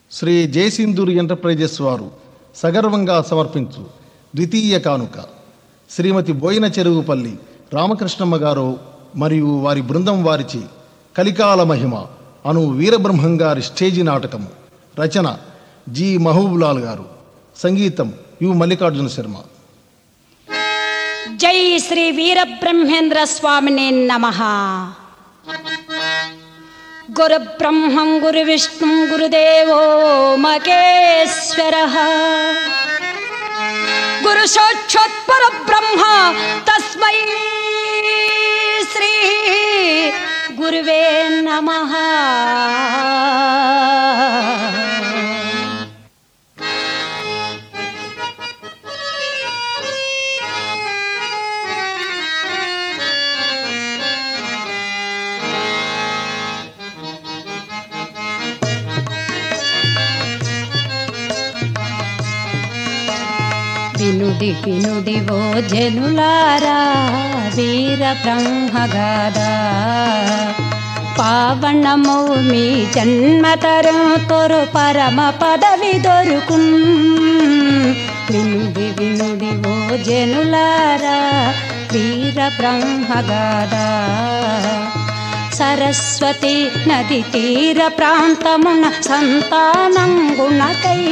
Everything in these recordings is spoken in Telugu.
శ్రీ జయసింధూరి ఎంటర్ప్రైజెస్ వారు సగర్వంగా సమర్పించు ద్వితీయ కానుక శ్రీమతి బోయిన చెరువుపల్లి రామకృష్ణమ్మ గారు మరియు వారి బృందం వారిచి కలికాల మహిమ అను వీరబ్రహ్మంగారి స్టేజి నాటకము. రచన జి మహబూబ్లాల్ గారు. సంగీతం యు మల్లికార్జున శర్మ. జై శ్రీ వీరబ్రహ్మేంద్ర స్వామినే నమః. గురు బ్రహ్మం గురు విష్ణు గురుదేవో మహేశ్వరః. గురు సాక్షాత్ పరబ్రహ్మ తస్మై శ్రీ గురువే నమః. వినుడి వినుడి ఓ జనులారా వీర బ్రహ్మగాథ. పావనమౌ మీ జన్మతరం తొరు పరమ పదవి దొరుకున్. వినుడి వినుడి ఓ జనులారా వీర బ్రహ్మగాథ. సరస్వతి నది తీర ప్రాంతమున సంతానం గుణకై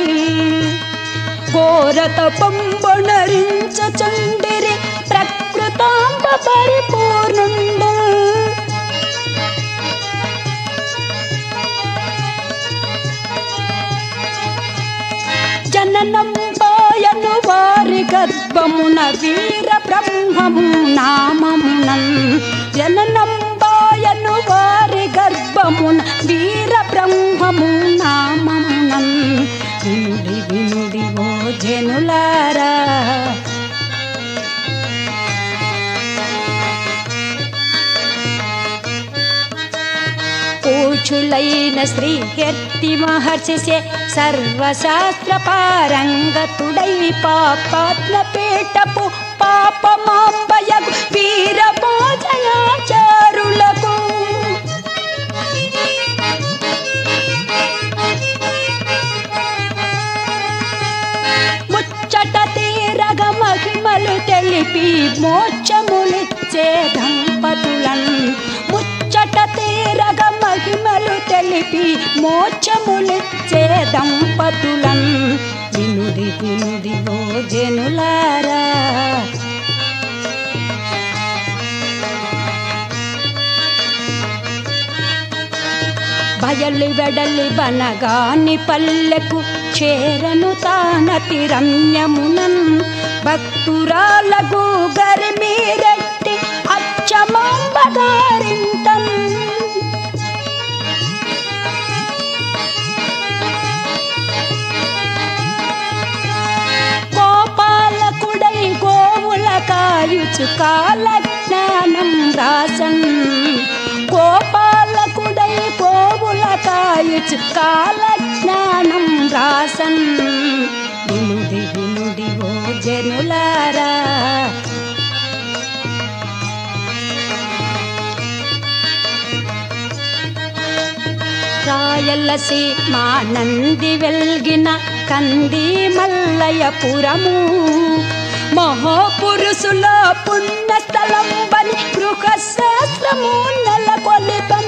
ఘోరత పంబొనరించచుండిరి ప్రకృతాంబ పరిపూర్ణుండు. జననం పాయను వారి గర్భమున వీర బ్రహ్మము నామమునన్. జననం పాయను వారి గర్భమున వీర బ్రహ్మము నామమునన్. వినుడి వినుడి ఓ జనులారా పూచులైన శ్రీ కీర్తి మహర్షిసే సర్వశాస్త్ర పారంగతుడై పాపాత్మ పీఠపు పాపమాంబయగు వీర భోజనాచారులకు ముచ్చట తీరగ మహిమలు తెలిపి మోక్షములిచ్చే దంపతులన్. ముచ్చట తీరగ మహిమలు తెలిపి మోక్షములిచ్చే దంపతులన్. వినుడి వినుడి ఓ జనులారా బయలు వెడలి బనగాని పల్లెకు చేరను తానతి రమ్యమునన్. భక్తురాలకు గరిమీరెట్టి అచ్చమాంబగారింటన్. గోపాలకుడై గోవుల కాయుచు కాల జ్ఞానం రాసన్. గోపాలకుడై గోవుల కాయుచు కాల జ్ఞానం రాసన్. వినుడి వినుడి ఓ జనులారా రాయలసీమా నంది వెల్గిన కంది మల్లయపురము మహాపురుషుల పుణ్యస్థలం బని గృహశాస్త్రము నెలకొలిపం.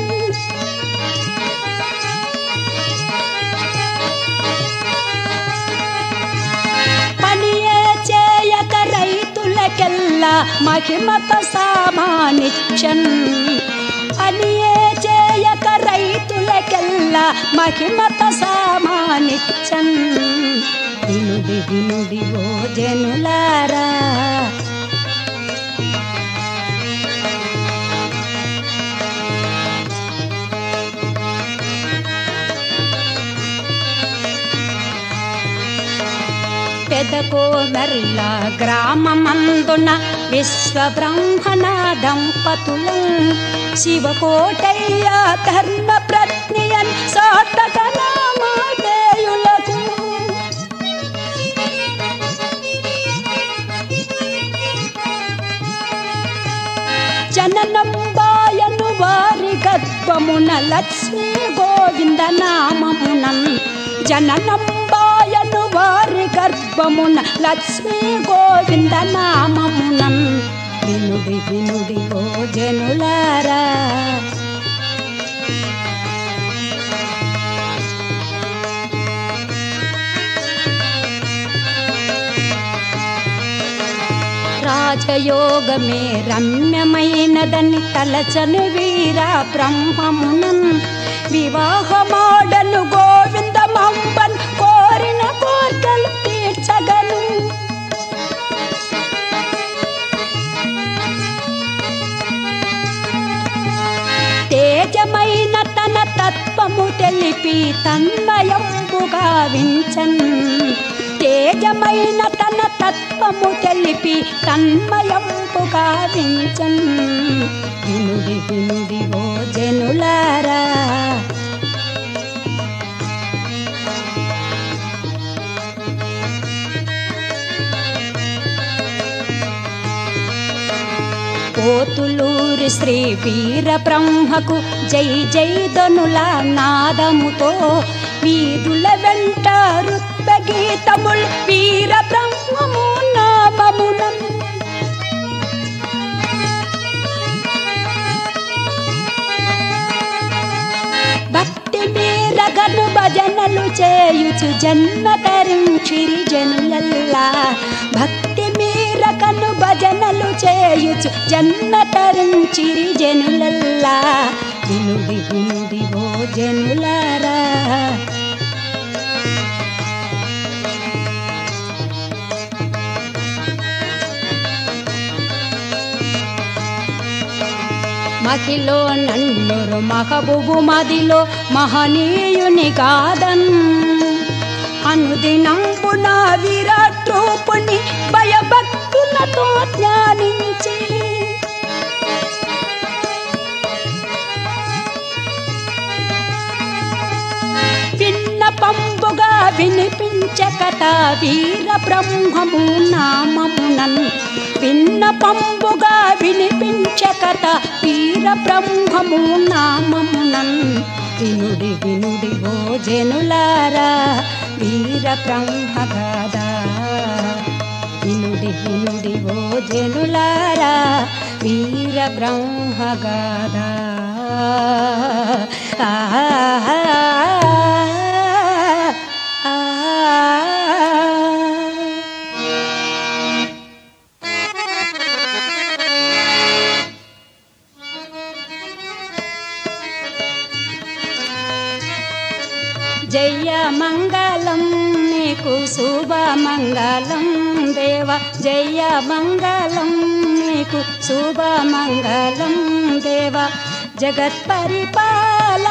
పనియే చేయక రైతులకెల్లా మహిమత సామానిచ్చన్. పనియే చేయక రైతులకెల్లా మహిమత సామానిచ్చన్. వినుడి వినుడి ఓ జనులారా పెదకోమెర్ల గ్రామమందున విశ్వబ్రహ్మణ దంపతులం. శివకోటయ్య ధర్మ ప్రజ్ఞయన్ సాటక నామధేయులకు. జననం బాయను వారి గర్భమున లక్ష్మీ గోవింద నామమునన్. జననంబాయను వారి గర్భమున లక్ష్మీ గోవింద నామమునం వినుడి వినుడి ఓ జనులారా. రాజయోగమే రమ్యమైనదని తలచని వీర బ్రహ్మమునం వివాహమాడను గోవిందమంబన్ కోరిన కోర్కెలు తీర్చగను. తేజమైన తన తత్వము తెలిపి తన్మయంబుగా వించన్. తేజమైన తన తత్వము తెలిపి తన్మయంబుగా వించన్. వినుడి వినుడి ఓ జనులారా. పోతులూరి శ్రీ వీర బ్రహ్మకు జై జై ధనుల నాదముతో వీధుల వెంట రుత్వ గీతముల్ వీర బ్రహ్మము నామమునం. భక్తి మీరగను భజనలు చేయుచు జన్మ తరించిరి జనులల్లా. భక్తి మీరగను భజనలు చేయుచు జన్మ తరించిరి జనులల్లా. వినుడి వినుడి ఓ జనులారా. మహిలో నన్నురు మహబూబు మదిలో మహనీయుని గాదన్. అనుదినంబున విరాట్ రూపుని భయభక్తులతో ధ్యానించి విన్నపంబుగా వినిపించే కథ వీర బ్రహ్మము నామమునన్. విన్నపంబుగా వినిపించే కథ వీర బ్రహ్మము నామమునన్. వినుడి వినుడి ఓ జనులారా వీర బ్రహ్మ గాథ. వినుడి వినుడి ఓ జనులారా వీర బ్రహ్మ గాథ. జయ మంగళం నీకు శుభమంగళం దేవ. జయ మంగళం నీకు శుభమంగళం దేవ. జగత్ పరిపాల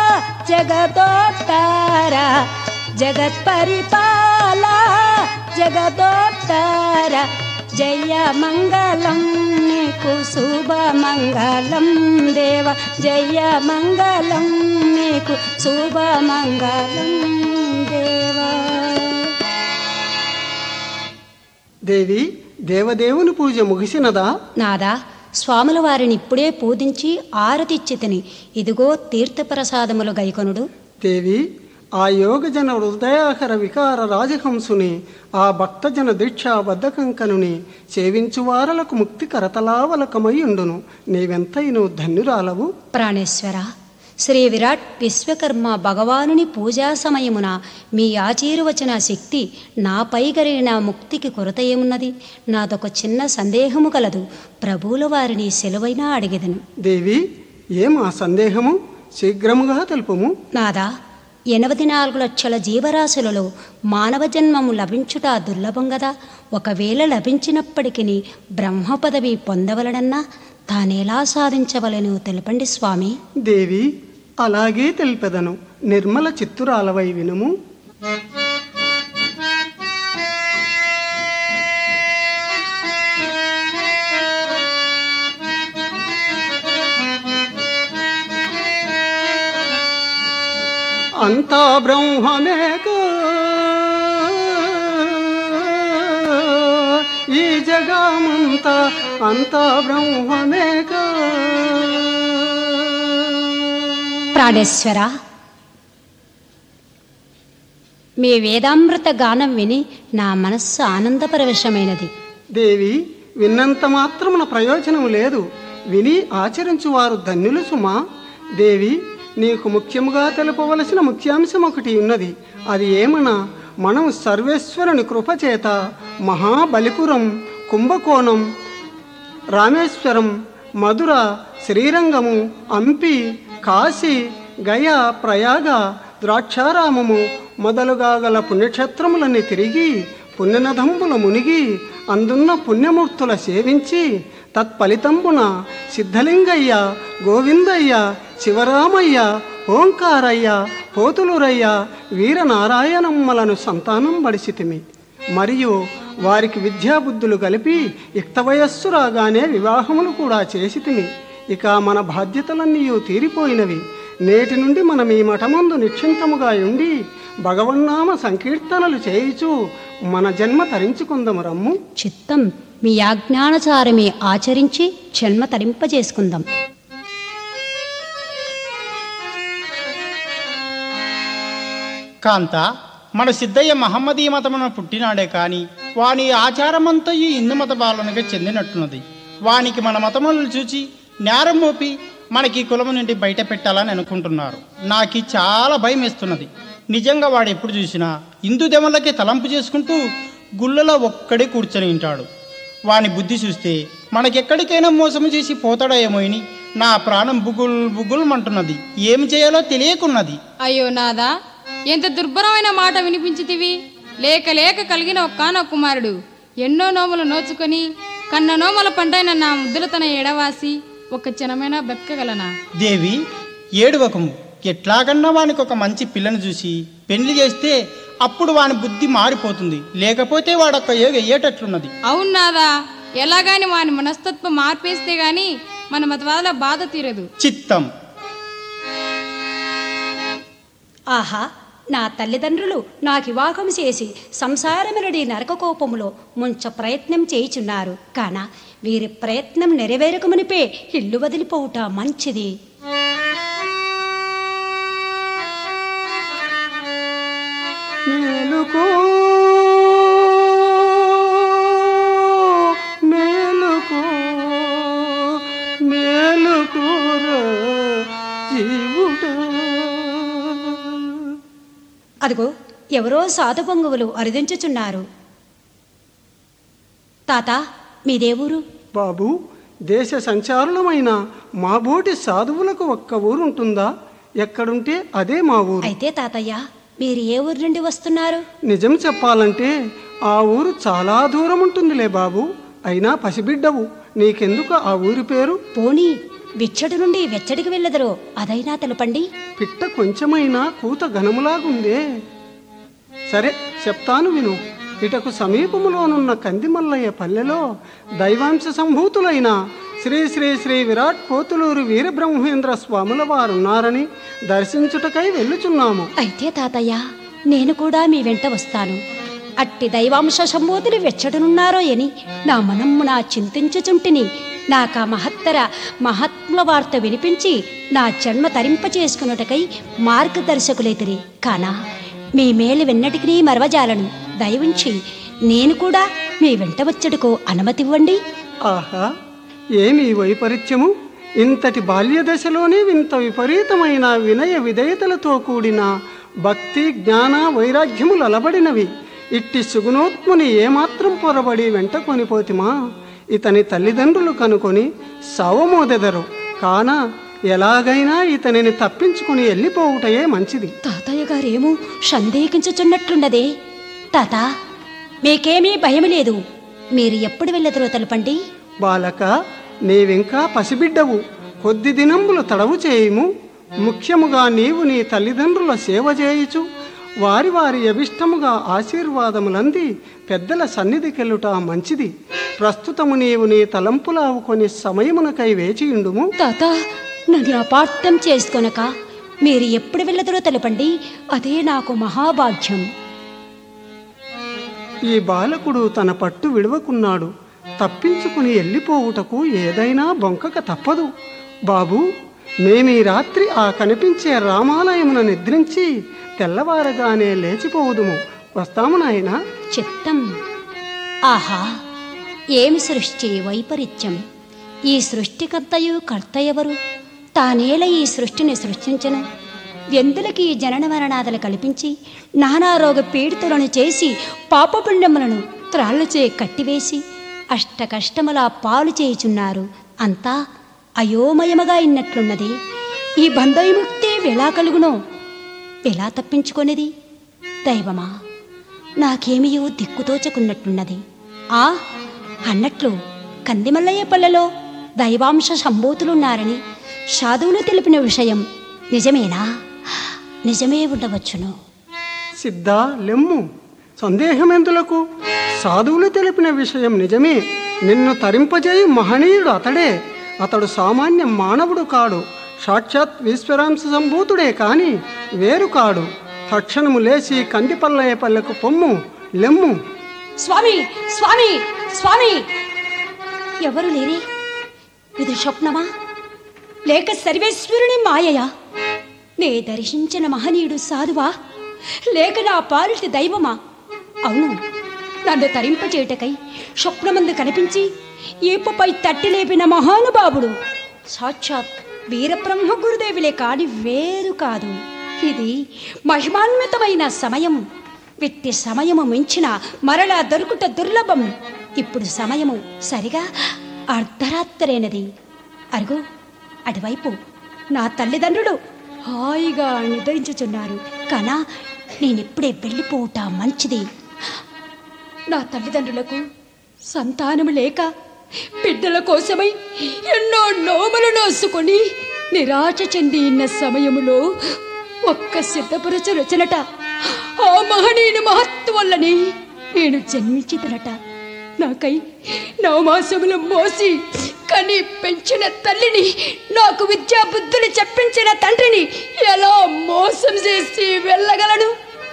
జగదోత్తర. జగత్ పరిపాల జగదోత్తర. జయ మంగళం నీకు శుభమంగళం దేవ. జయ మంగళం నీకు శుభమంగళం దేవ. దేవి, దేవదేవుని పూజ ముగిసినదా? నాదా, స్వాముల వారిని ఇప్పుడే పూజించి ఆరతిచ్చితిని. ఇదిగో తీర్థప్రసాదములు గైకొనుడు. దేవి, ఆ యోగజన హృదయాహర వికార రాజహంసుని, ఆ భక్తజన దీక్షా బద్ధకంకనుని సేవించువారలకు ముక్తి కరతలావలకమయ్యుండును. నీవెంతైను ధన్యురాలవు. ప్రాణేశ్వర, శ్రీ విరాట్ విశ్వకర్మ భగవానుని పూజా సమయమున మీ ఆచీర్వచన శక్తి నాపై కలిగిన ముక్తికి కొరత ఏమున్నది? నాదొక చిన్న సందేహము కలదు. ప్రభువుల వారిని సెలవైనా అడిగెదను. దేవి, ఏం ఆ సందేహము? శీఘ్రముగా తెలుపుము. నాదా, 84 లక్షల జీవరాశులలో మానవ జన్మము లభించుట దుర్లభం గదా. ఒకవేళ లభించినప్పటికీ బ్రహ్మ పదవి పొందవలనన్నా తానేలా సాధించవలెను తెలపండి స్వామి. దేవి, అలాగే తెలిపెదను. నిర్మల చిత్తురాలవై వినుము. అంతా బ్రహ్మమేకో ఈ జగమంతా, అంతా బ్రహ్మమేకో. ప్రాణేశ్వర, మీ వేదామృత గానం విని నా మనస్సు ఆనందపరవశమైనది. దేవి, విన్నంత మాత్రమున ప్రయోజనం లేదు, విని ఆచరించువారు ధన్యులు సుమా. దేవి, నీకు ముఖ్యముగా తెలుపవలసిన ముఖ్యాంశం ఒకటి ఉన్నది. అది ఏమన్నా, మనం సర్వేశ్వరుని కృపచేత మహాబలిపురం, కుంభకోణం, రామేశ్వరం, మధుర, శ్రీరంగము, అంపి, కాశీ, గయ, ప్రయాగ, ద్రాక్షారామము మొదలుగా గల పుణ్యక్షేత్రములని తిరిగి పుణ్యనదంబుల మునిగి అందున్న పుణ్యమూర్తుల సేవించి తత్ఫలితంబున సిద్ధలింగయ్య, గోవిందయ్య, శివరామయ్య, ఓంకారయ్య, పోతులూరయ్య, వీరనారాయణమ్మలను సంతానం బడిసితిమి. మరియు వారికి విద్యాబుద్ధులు కలిపి యుక్త వయస్సు రాగానే వివాహములు కూడా చేసితిమి. ఇక మన బాధ్యతలన్నీ తీరిపోయినవి. నేటి నుండి మనం ఈ మఠమందు నిశ్చింతముగా ఉండి భగవన్నామ సంకీర్తనలు చేయుచు మన జన్మ తరించుకుందాము రమ్ము. చిత్తం, మీ ఆజ్ఞానుసారమే ఆచరించి జన్మ తరింపజేసుకుందాం. కాంత, మన సిద్ధయ్య మహమ్మదీ మతమున పుట్టినాడే కాని వాని ఆచారమంతయు హిందూ మత బాలనగా చెందినట్టున్నది. వానికి మన మతములను చూచి నేరం మోపి మనకి కులము నుండి బయట పెట్టాలని అనుకుంటున్నారు. నాకు చాలా భయం వేస్తున్నది. నిజంగా వాడు ఎప్పుడు చూసినా హిందూ దెమలకి తలంపు చేసుకుంటూ గుళ్ళలో ఒక్కడే కూర్చొని ఉంటాడు. వాని బుద్ధి చూస్తే మనకెక్కడికైనా మోసము చేసి పోతాడో ఏమోని నా ప్రాణం బుగుల్ బుగుల్ అంటున్నది. ఏం చేయాలో తెలియకున్నది. అయ్యో నాదా, ఎంత దుర్భరమైన మాట వినిపించితివి. లేక లేక కలిగిన ఒక్కానో కుమారుడు ఎన్నో నోములు నోచుకొని కన్న నోముల పంటైన నా ముద్దులు తన ఎడవాసి ఒక క్షణమైనా బతకగలనా? దేవి, ఏడువకము. ఎట్లాగన్నా వానికి ఒక మంచి పిల్లను చూసి పెళ్లి చేస్తే అప్పుడు వాని బుద్ధి మారిపోతుంది. లేకపోతే వాడొక్క ఏటట్లున్నది. అవును నాదా, ఎలాగాని వాని మనస్తత్వం మార్పేస్తే గాని మన మతవాదుల బాధ తీరదు. చిత్తం. ఆహా, నా తల్లిదండ్రులు నాకు వివాహం చేసి సంసారమునడి నరక కోపములో ముంచ ప్రయత్నం చేయుచున్నారు. కాన వీరి ప్రయత్నం నెరవేరకమునిపే ఇల్లు వదిలిపోవుట మంచిది. మేలుకో మేలుకో మేలుకోరా జీవుడా. అదిగో ఎవరో సాధు పొంగువులు అరుదించుచున్నారు. తాత, మీదేవూరు? బాబు, దేశ సంచారులమైన మా బోటి సాధువులకు ఒక్క ఊరుంటుందా? ఎక్కడుంటే అదే మా ఊరు. అయితే తాతయ్య, మీరు ఏ ఊరు నుండి వస్తున్నారు? నిజం చెప్పాలంటే ఆ ఊరు చాలా దూరం ఉంటుందిలే బాబు. అయినా పసిబిడ్డవు, నీకెందుకు ఆ ఊరి పేరు? పోనీ విచ్చడి నుండి వెచ్చడికి వెళ్ళదరో అదైనా తెలపండి. పిట్ట కొంచెమైనా కూత ఘనములాగుందే. సరే చెప్తాను విను. ఇటకు సమీపములోనున్న కందిమల్లయ్య పల్లెలో దైవాంశ సంభూతులైన శ్రీ శ్రీ శ్రీ విరాట్ పోతులూరు వీరబ్రహ్మేంద్ర స్వాముల వారున్నారని దర్శించుటకై వెళ్ళుచున్నాము. అయితే తాతయ్య, నేను కూడా మీ వెంట వస్తాను. అట్టి దైవాంశ సంబోధులు వెచ్చడనున్నారో అని నా మనమ్మున చింతించుచుంటిని. నాకా మహాత్ముల వార్త వినిపించి నా జన్మ తరింపచేసుకున్నటకై మార్గదర్శకులైతిరి. కానా మీ మేలు వెన్నటికి మరవజాలను. దయవుంచి నేను కూడా మీ వెంట వచ్చడుకు అనుమతివ్వండి. ఆహా, ఏమి వైపరీత్యము! ఇంతటి బాల్య దశలోనే ఇంత విపరీతమైన వినయ విధేయతలతో కూడిన భక్తి, జ్ఞాన, వైరాగ్యములు అలబడినవి. ఇట్టి సుగుణోత్ముని ఏమాత్రం పొరబడి వెంట కొనిపోతిమా? ఇతని తల్లిదండ్రులు కనుకొని సవమోదెదరు. కాన ఎలాగైనా ఇతనిని తప్పించుకుని వెళ్ళిపోవుటయే మంచిది. తాతయ్య గారేమో సందేహించుచున్నట్లున్నదే. తాత, మీకేమీ భయం లేదు. మీరు ఎప్పుడు వెళ్ళదురో తెలపండి. బాలక, నీవింకా పసిబిడ్డవు. కొద్ది దినంబులు తడవు చేయుము. ముఖ్యముగా నీవు నీ తల్లిదండ్రుల సేవ చేయుచు వారి వారి అభిష్టముగా ఆశీర్వాదములంది పెద్దల సన్నిధికెళ్ళుట మంచిది. ప్రస్తుతము నీవు నీ తలంపులావు కొని సమయమునకై వేచియుండుము. తాత, నన్ను అపార్థం చేసుకొనక మీరు ఎప్పుడు వెళ్ళదురో తెలపండి. అదే నాకు మహాభాగ్యం. ఈ బాలకుడు తన పట్టు విడవకున్నాడు. తప్పించుకుని వెళ్ళిపోవుటకు ఏదైనా బొంకక తప్పదు. బాబు, మేమీ రాత్రి ఆ కనిపించే రామాలయమున నిద్రించి తెల్లవారగానే లేచిపోవుదుము. వస్తాము నాయనా. చిత్తం. ఆహా, ఏమి సృష్టి వైపరీత్యం! ఈ సృష్టికర్తయు కర్త ఎవరు? తానేల ఈ సృష్టిని సృష్టించను? ఎందులకి ఈ జనన మరణాదలు కల్పించి నానారోగ పీడితులను చేసి పాపపుణ్యములను త్రాళ్లచే కట్టివేసి అష్ట కష్టములా పాలు చేయుచున్నారు. అంతా అయోమయముగా ఇన్నట్లున్నది. ఈ బంధవిముక్తి ఎలా కలుగునో, ఎలా తప్పించుకొనేది? దైవమా, నాకేమియో దిక్కుతోచకున్నట్లున్నది. అన్నట్లు కందిమల్లయ్యపల్లెలో దైవాంశ సంభూతులున్నారని సాధువులు తెలిపిన విషయం నిజమేనా? నిజమే ఉండవచ్చును. సిద్ధా, లెమ్ము. సందేహమెందులకు? సాధువులు తెలిపిన విషయం నిజమే. నిన్ను తరింపజేయు మహనీయుడు అతడే. అతడు సామాన్య మానవుడు కాడు. సాక్షాత్ ఈశ్వరాంశ సంభూతుడే కాని వేరు కాడు. తక్షణము లేచి కందిపల్లయ్యపల్లెకు పొమ్ము. లెమ్ము. స్వామి, స్వామి, స్వామి! ఎవరు లేరే? ఇది స్వప్నమా లేక సర్వేశ్వరుని మాయయా? నే దర్శించిన మహనీయుడు సాధువా లేక నా పాలిటి దైవమా? అవును, నన్ను తరింపచేయుటకై స్వప్నమందు కనిపించి ఈపుపై తట్టి లేపిన మహానుభావుడు సాక్షాత్ వీరబ్రహ్మ గురుదేవులే కాని వేరు కాదు. ఇది మహిమాన్వితమైన సమయం. విట్టి సమయము మించిన మరలా దొరుకుట దుర్లభం. ఇప్పుడు సమయము సరిగా అర్ధరాత్రైనది. అరుగు, అటువైపు నా తల్లిదండ్రులు హాయిగా నిద్రించుచున్నారు. కానా నేనిప్పుడే వెళ్ళిపోవటా మంచిది. నా తల్లిదండ్రులకు సంతానము లేక బిడ్డల కోసమై ఎన్నో నోములు నోసుకొని నిరాశ చెంది ఉన్న సమయములో ఒక్క సిద్ధపురుషు రచనట ఆ మహనీయుని మహత్వ వల్లని నేను జన్మించితనట. నాకై నవమాసములు మోసి కని పెంచిన తల్లిని, నాకు విద్యా బుద్ధులు చెప్పించిన తండ్రిని ఎలా మోసం చేసి వెళ్ళగలను?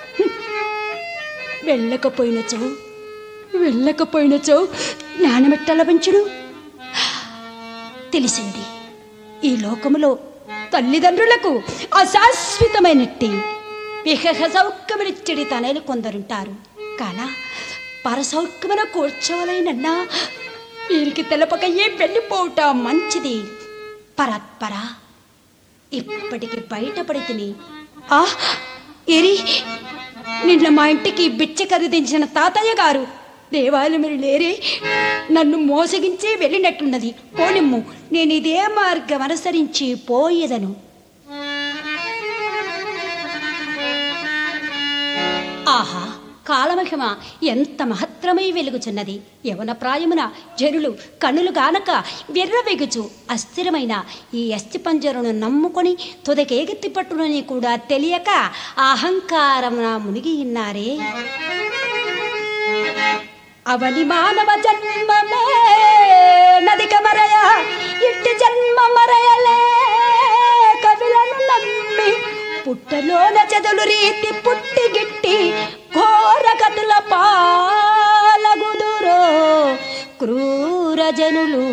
వెళ్ళకపోయినచో జ్ఞానమెట్ట లభించును? తెలిసింది, ఈ లోకములో తల్లిదండ్రులకు అశాశ్వతమైనట్టి విహ సౌఖ్యమునిచ్చడి తనలు కొందరుంటారు. కానా పరసౌఖ్యమున కూర్చోవలైనన్నా వీరికి తెలపకయ్యే వెళ్ళిపోవట మంచిది. పరాత్పర, ఇప్పటికి బయటపడి తిని ఎరి నిన్న మా ఇంటికి బిచ్చ ఖరీదించిన తాతయ్య గారు దేవాలయం లేరే, నన్ను మోసగించి వెళ్ళినట్టున్నది. పోనిమ్ము, నేను ఇదే మార్గం అనుసరించి పోయేదను. ఆహా, కాలమహిమ ఎంత మహత్తరమై వెలుగుచున్నది. యవన ప్రాయమున జనులు కన్నులు గానక వెర్రవెగుచు అస్థిరమైన ఈ అస్థిపంజరును నమ్ముకొని తుదకేగెత్తి పట్టునని కూడా తెలియక అహంకారమున మునిగి ఉన్నారే. అవని మానవ జన్మమే నదిక మరయ, ఇట్టి జన్మ మరయలే కవిలను నమ్మి పుట్టలోన చెదలు రీతి పుట్టి గిట్టి ఘోర కథల పాలగుదురో క్రూర జనులు.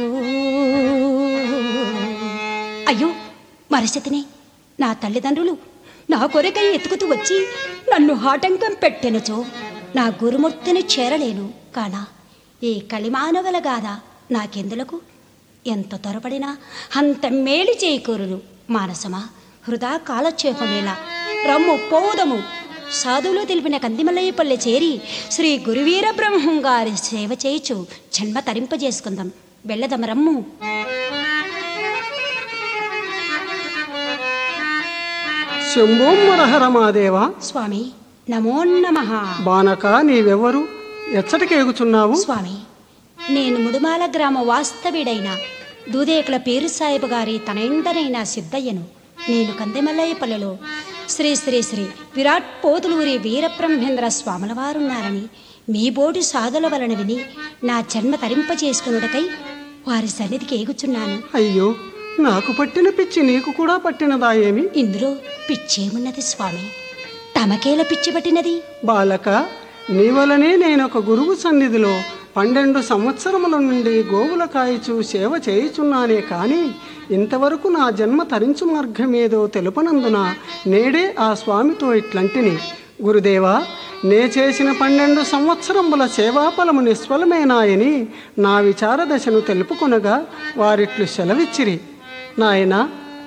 అయ్యో మరసతిని, నా తల్లిదండ్రులు నా కొరకై ఎతుకుతూ వచ్చి నన్ను ఆటంకం పెట్టెనుచో నా గురుమూర్తిని చేరలేను. కానా ఈ కలిమానవల గాథ నాకెందులకు? ఎంత త్వరపడినా అంత మేలు చేకూరును. మానసమా, హృదా కాలక్షేపమేలా, రమ్ము పోవుదము. సాధువులు తెలిపిన కందిమల్లయ్యపల్లె చేరి శ్రీ గురువీర బ్రహ్మం గారి సేవ చేయుచు జన్మ తరింపజేసుకుందాం. వెళ్ళదమ రమ్ము. శంభోమరహరమాదేవా. స్వామి నమో నమః. బానక, నీవెవరు? ఎచ్చటికేగుచున్నావు? స్వామి, నేను ముడుమాల గ్రామ వాస్తవ్యుడైన దూదేకుల పేరు సాహిబు గారి తనయుండనైన సిద్ధయ్యను. నేను కందిమల్లయ్యపల్లెలో శ్రీ శ్రీ శ్రీ విరాట్ పోతులూరి వీరబ్రహ్మేంద్ర స్వాముల వారున్నారని మీ బోటి సాధుల వలన విని నా జన్మ తరింపజేసుకునుటకై వారి సన్నిధికి ఏగుచున్నాను. అయ్యో, నాకు పట్టిన పిచ్చి నీకు కూడా పట్టినదా ఏమి? ఇందులో పిచ్చేమున్నది స్వామి? తమకేల పిచ్చి పట్టినది? బాలక, నీ వలనే నేనొక గురువు సన్నిధిలో 12 సంవత్సరముల నుండి గోవుల కాయచు సేవ చేయుచున్నానే కానీ ఇంతవరకు నా జన్మ తరించు మార్గమేదో తెలుపనందున నేడే ఆ స్వామితో ఇట్లంటిని, గురుదేవా, నే చేసిన 12 సంవత్సరముల సేవాఫలము నిష్ఫలమేనాయని నా విచార దశను తెలుపుకొనగా వారిట్లు సెలవిచ్చిరి. నాయనా,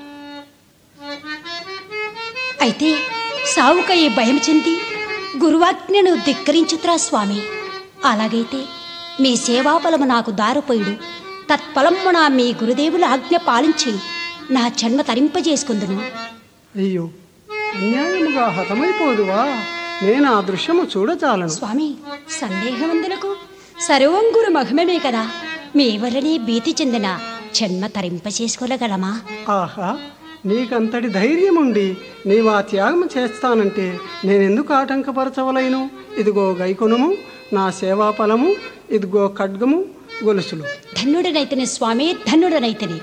అయితే సావుకై భయం చెంది గురువాజ్ఞను ధిక్కరించుతురా స్వామి. అలాగైతే మీ సేవాఫలము నాకు దారిపోయిడు. తత్ఫలమున మీ గురుదేవుల ఆజ్ఞ పాలించి నా జన్మ తరింపజేసుకుందును. అయ్యో, అన్యాయముగా హతమైపోదువా? నేను ఆ దృశ్యము చూడచాలను. స్వామి, సందేహమందులకు సర్వం గురు మహిమమే కదా. మీ వల్లనే భీతి చెందిన జన్మ తరింపచేసుకోగలమా? ఆహా, నీకంతటి ధైర్యముండి నీవు ఆ త్యాగం చేస్తానంటే నేనెందుకు ఆటంకపరచవలైను? ఇదిగో గైకొనుము నా సేవాఫలము, ఇదిగో ఖడ్గము, గొలుసులు. ధన్యుడనైతని స్వామి, ధన్యుడనైతని.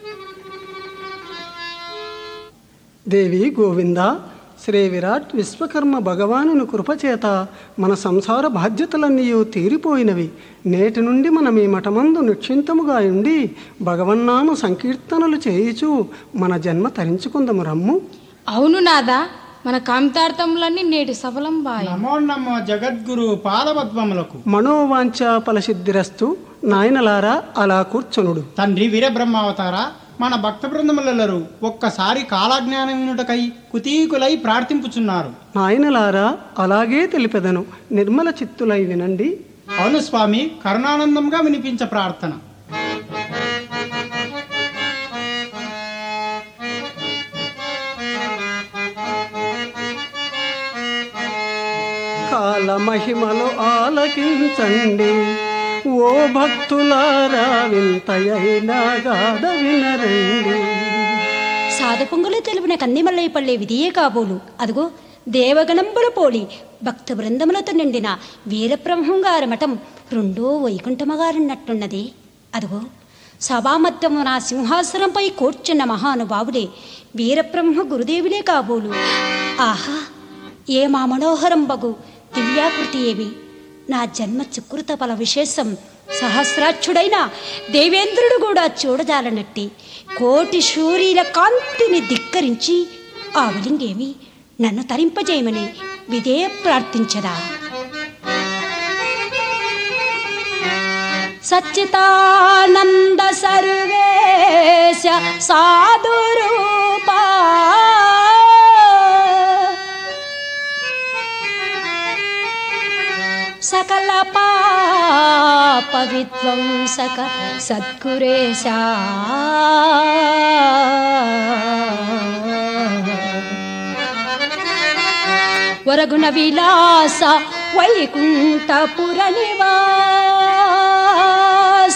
దేవి గోవింద, శ్రీ విరాట్ విశ్వకర్మ భగవానుని కృపచేత మన సంసార బాధ్యతలన్నీ తీరిపోయినవి. నేటి నుండి మనం ఈ మఠమందు నిక్షింతముగా ఉండి భగవన్నామ సంకీర్తనలు చేయుచు మన జన్మ తరించుకుందము రమ్ము. అవును నాదా, మన కామితార్థములన్నీ నేటి సఫలం బాయ్. నమో నమో జగద్గురు పాదపద్మములకు. మనోవాంఛ ఫలసిద్ధిరస్తు. నాయనలారా, అలా కూర్చొనుడు. తండ్రి వీరబ్రహ్మావతార, మన భక్త బృందములెల్లరూ ఒక్కసారి కాలజ్ఞానం వినుటకై కుతీకులై ప్రార్థింపుచున్నారు. నాయనలారా, అలాగే తెలిపెదను, నిర్మల చిత్తులై వినండి. అవును స్వామి, కరుణానందంగా వినిపించ ప్రార్థన. కాల మహిమలు ఆలకించండి, ఓ భక్తులారా, వింతయైనా గాథ వినరండి. సాధు పొంగులు తెలిపిన కందిమల్లై పల్లె విధియే కాబోలు. అదిగో దేవగణంబుల పోలి భక్త బృందములతో నిండిన వీరబ్రహ్మం గారి మఠం రెండో వైకుంఠమగారున్నట్టున్నది. అదిగో సభామధ్యము నా సింహాసనంపై కూర్చున్న మహానుభావుడే వీరబ్రహ్మ గురుదేవులే కాబోలు. ఆహా, ఏ మా మనోహరం బగు దివ్యాకృతి ఏమి! నా జన్మ సుకృత ఫల విశేషం సహస్రాక్షుడైన దేవేంద్రుడు కూడా చూడజాలనట్టి కోటి సూర్యుల కాంతిని ధిక్కరించి ఆ విలింగేమి నన్ను తరింపజేయమని విధేయ ప్రార్థించదా. సచ్చితానంద సర్వేశ సాధురూపా సకల పాప విధ్వంసక సద్గురేశ వరగుణ విలాస వైకుంఠపుర నివాస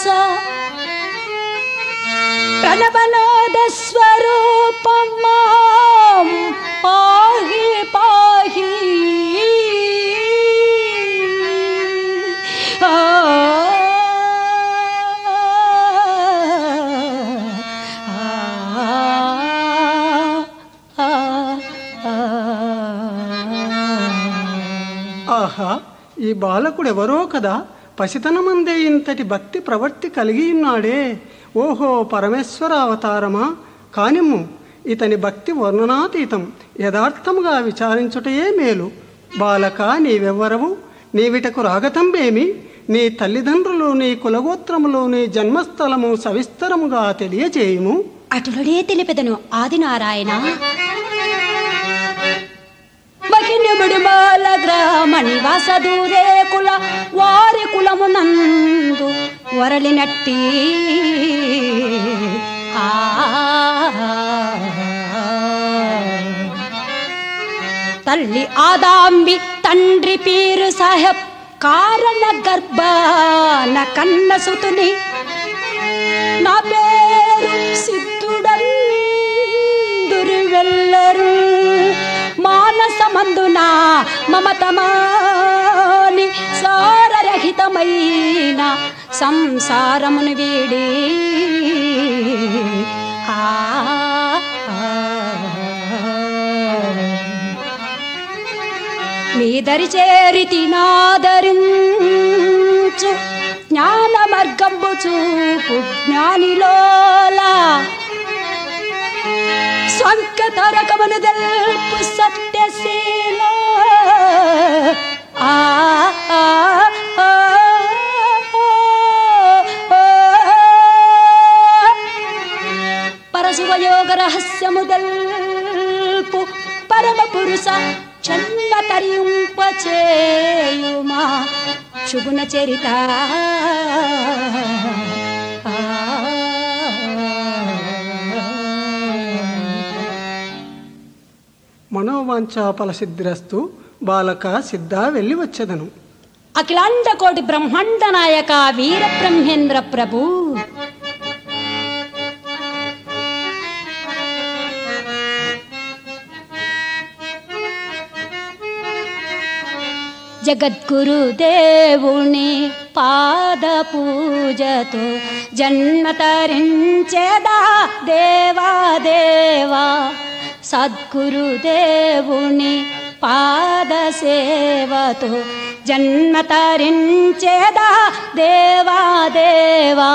ప్రణవనాద స్వరూపం మాం పాహి పాహి. ఆహా, ఈ బాలకుడెవరో కదా, పసితనమందే ఇంతటి భక్తి ప్రవృత్తి కలిగి ఉన్నాడే. ఓహో, పరమేశ్వర అవతారమా? కానిమ్ము, ఇతని భక్తి వర్ణనాతీతం. యథార్థముగా విచారించుటయే మేలు. బాలక, నీవెవ్వరవు? నీవిటకు రాగతంబేమి? నీ తల్లిదండ్రులు, నీ కులగోత్రములు, నీ జన్మస్థలము సవిస్తరముగా తెలియజేయుము. అటులనే తెలిపెదను ఆదినారాయణ. మహిళముడుమాల గ్రామ నివాస దూరే కుల వారి కులమునందు వరలినట్టి తల్లి ఆదాంబి, తండ్రి పీరు సాహెబ్, కారణ గర్భాన కన్న సుతుని. నా పేరు సిద్ధుడందురు వెల్లరు మానసమందున మమతమాని సారరహితమైన సంసారమును వీడి మీ దరి చేరితి నాదరించ మార్చు జ్ఞాన మార్గంబు చూపు జ్ఞానిలోలా స్వంకతరకమును తెలుపు సత్యశీల ఆ ఆ ఆ పరశువయోగ రహస్యము తెలుపు పరమ పురుష చన్న తరింపచేయుమా శుభున చరిత మనోవాంఛా ఫలసిద్ధిరస్తు బాలక సిద్ధ వెళ్ళి వచ్చేదను. అఖిలాండ కోటి బ్రహ్మాండ నాయక వీర బ్రహ్మేంద్ర ప్రభు జగద్గురు దేవుని పాద పూజతో జన్మ తరించేదా దేవా దేవా సద్గురు దేవుని పాద సేవతో జన్మ తరించేదా దేవా దేవా.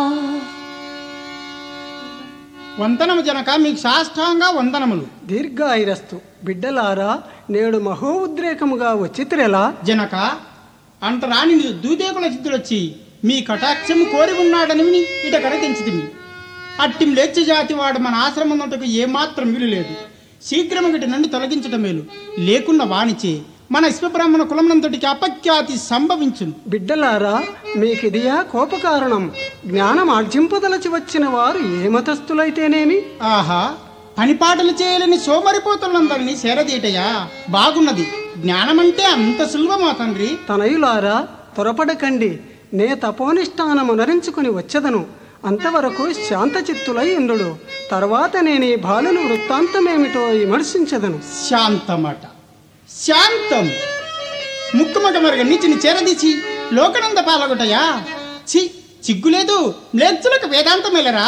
వందనము జనక, మీకు సాష్టాంగా వందనములు. దీర్ఘాయురస్తు. బిడ్డలారా, నేడు మహోద్రేకముగా వచ్చితిరెలా? జనక, అంటరాని దూదేకుల సిద్ధులొచ్చి మీ కటాక్షము కోరి ఉన్నాడని విని ఇట కరగించితిమి. అట్టి మ్లేచ్ఛ జాతి వాడు మన ఆశ్రమమునకు ఏమాత్రం వీలు లేదు. శీఘ్రము గిటి నుండి తొలగించటం మేలు. లేకున్న వాణిచే మన విశ్వబ్రాహ్మణ కులమునంతటికి అపఖ్యాతి సంభవించును. బిడ్డలారా, మీకిదియా కోపకారణం. జ్ఞానం ఆర్జింపదలచి వచ్చిన వారు ఏ మతస్థులైతేనేమి? ఆహా, పనిపాటలు చేయలేని సోమరిపోతులందరినీ సేరదీటయా బాగున్నది. జ్ఞానమంటే అంత సులభమా తండ్రి? తనయులారా, త్వరపడకండి. నే తపోనిష్టానమునరించుకుని వచ్చదను. అంతవరకు శాంతచిత్తులై ఉండు. తర్వాత నేను ఈ బాలుని వృత్తాంతమేమిటో విమర్శించదను. శాంతమట, శాంతం ముక్కుమట మరగ నీచిని చేరదీసి లోకనంద పాలగొటయా? చి చిగ్గులేదు, మ్లేచ్చులకు వేదాంతమేలరా?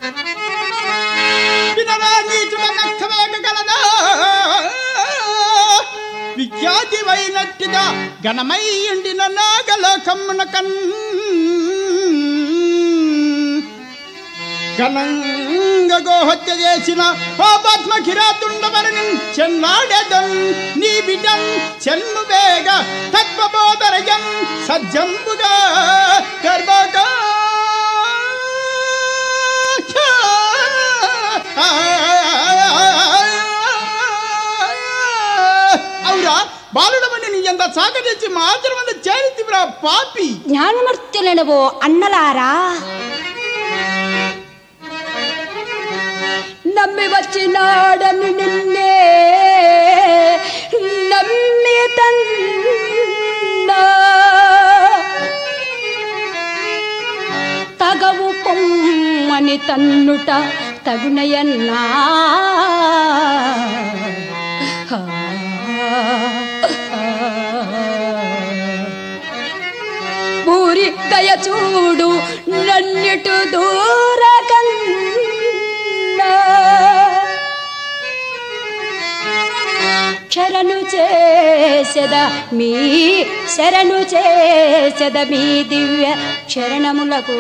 విఖ్యాతి వైనట్టిగా ఘనమై ఎండిన నాగలోకమున ఘనంగ గోహత్య చేసిన పాపాత్మ కిరాతుండవరని చెన్నాడెదం నీ బిడ్డం చెన్ను వేగ తత్వబోధరయం సజ్జంబుగా గర్భగా అవురా బాలుడమని నీ ఎంత సాగరించి మా ఆశ్రమంలో చేరితివిరా పాపి. జ్ఞానమూర్తులనువో అన్నలారా, నమ్మి వచ్చినాడని నిన్నే నమ్మి తన్నా తగవు పొమ్మని తన్నుట తగునయన్నా ఊరి దయ చూడు నన్నిటు దూరకన్నా శరణు చేసెద మీ శరణు చేసెద మీ దివ్య శరణములకు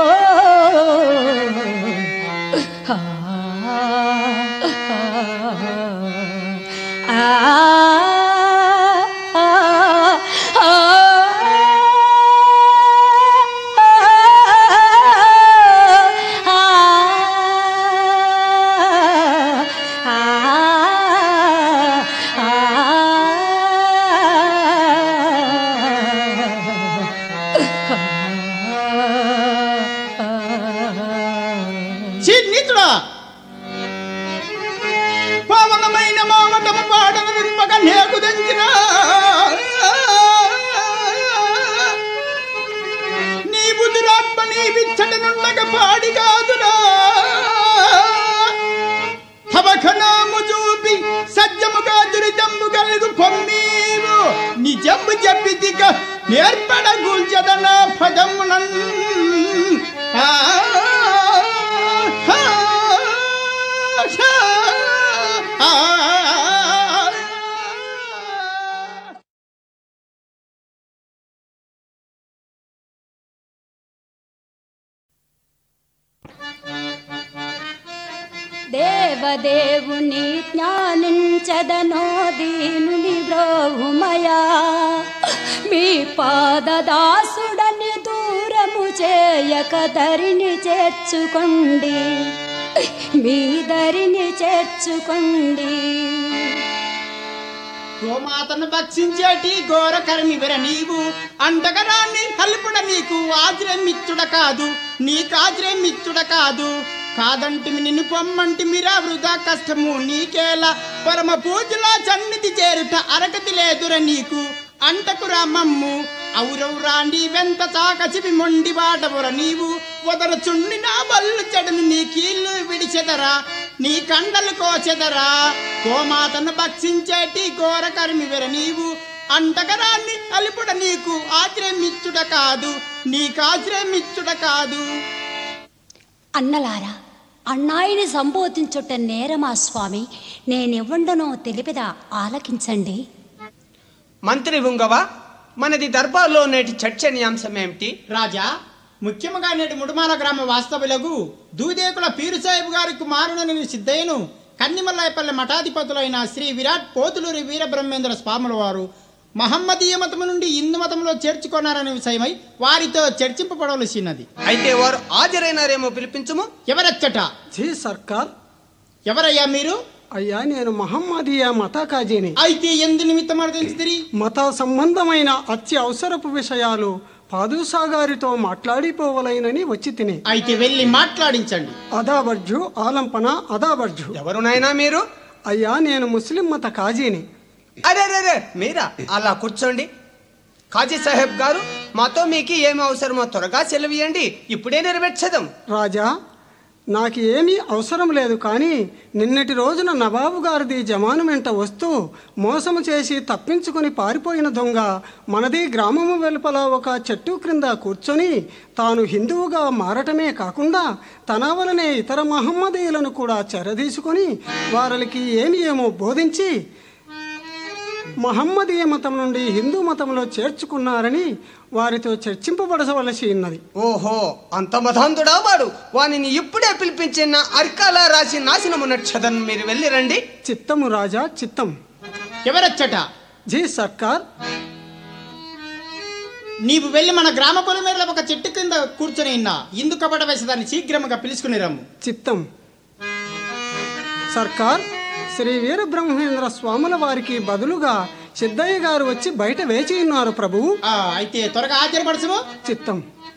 పవనమైన మోమటము పాడను నింపక నేకు దంచిన నీ బుద్ధురాత్మ నీ విచ్చట నుండక పాడి కాదురా. తవఖనాము చూపి సజ్జముగా దురితమ్ము కలుగు పొమ్మీవు నిజము చెప్పితిక నేర్పడ గుల్చదన పదమునన్ దేవదేవుని జ్ఞానించదనో దీనుని బ్రోహుమయా మీ పాదదాసుడని దూరము చేయక దరిని చేర్చుకోండి మీ దరిని చేర్చుకోండి గోమాతను భక్షించేటి ఘోర కర్మివర నీవు అంటగరాన్ని కలుపుడ నీకు ఆశ్రయమిచ్చుడ కాదు నీకాశ్రయమిచ్చుడ కాదు కాదంటిమి నిన్ను పొమ్మంటిమిరా వృధా కష్టము నీకేలా పరమ పూజలో సన్నిధి చేరుట అరగతి లేదుర నీకు అంటకురా మమ్ము ఔరవురా నీవెంత చాకచివి మొండి వాడవుర నీవు వదర చుండి నా బల్లు చెడును నీ కీళ్ళు విడిచెదరా నీ కండలు కోచెదరా గోమాతను భక్షించేటి ఘోర కర్మివెర నీవు అంటగరాన్ని అలుపుడ నీకు ఆశ్రయమిచ్చుట కాదు నీకాశ్రయమిచ్చుట కాదు. అన్నలారా అన్నాయిని సంబోధించుట నేరమా స్వామి నేనెవ్వండనో తెలిపిదా ఆలకించండి. మంత్రి ఉంగవా మనది దర్బార్లో నేటి చర్చనీయాంశమేమిటి? రాజా ముఖ్యముగా నేటి ముడుమాల గ్రామ వాస్తవులకు దూదేకుల పీరు సాహిబు గారి కుమారుడని సిద్ధయ్యను కన్నిమల్లాయపల్లి మఠాధిపతులైన శ్రీ విరాట్ పోతులూరి వీరబ్రహ్మేంద్ర స్వాముల వారు మహమ్మదీయ మతము నుండి హిందూ మతంలో చేర్చుకున్నారనే విషయమై వారితో చర్చింపబడవలసినది. అయితే వారు హాజరైనారేమో పిలిపించుము. ఎవరచ్చట? జీ సర్కార్. ఎవరయ్యా మీరు? అయ్యా నేను మహమ్మదీయ మత కాజీని. అయితే ఎందు నిమిత్తం అర్థించి మత సంబంధమైన అత్యవసరపు విషయాలు పాదుషా గారితో మాట్లాడిపోవలైనని వచ్చి తిని. అయితే వెళ్ళి మాట్లాడించండి. అదాబర్జు ఆలంపన అదాబర్జు. ఎవరునైనా మీరు? అయ్యా నేను ముస్లిం మత కాజీని. అరే మీరా? అలా కూర్చోండి. కాజీ సాహెబ్ గారు మాతో మీకు ఏమి అవసరమో త్వరగా సెలవియండి, ఇప్పుడే నెరవేర్చదాం. రాజా నాకు ఏమీ అవసరం లేదు, కానీ నిన్నటి రోజున నవాబు గారిది జమాను వెంట వస్తూ మోసము చేసి తప్పించుకొని పారిపోయిన దొంగ మనది గ్రామము వెలుపల ఒక చెట్టు క్రింద కూర్చొని తాను హిందువుగా మారటమే కాకుండా తన వలనే ఇతర మహమ్మదీయులను కూడా చెరదీసుకొని వారికి ఏమో బోధించి మహమ్మదీయ మతం నుండి హిందూ మతంలో చేర్చుకున్నారని వారితో చర్చింపబడవలసి ఉన్నది. ఓహో, అంత మతాంతుడా వాడు? వానిని ఇప్పుడే పిలిపించిన అర్కాల రాసి నాశనమునచ్చదన్. మీరు వెళ్ళి రండి. చిత్తము రాజా చిత్తం. ఎవరచ్చట? జీ సర్కార్. నీవు వెళ్ళి మన గ్రామ పొలిమేరలో ఒక చెట్టు కింద కూర్చొని ఉన్నా ఇందు కపట వేసేదాన్ని శీఘ్రముగా పిలుచుకుని రమ్ము. చిత్తం సర్కార్. శ్రీ వీరబ్రహ్మేంద్ర స్వాముల వారికి బదులుగా సిద్ధయ్య గారు వచ్చి బయట వేచి ఉన్నారు ప్రభువు. అయితే త్వరగా ఆశ్చర్యపరచము. చిత్తం.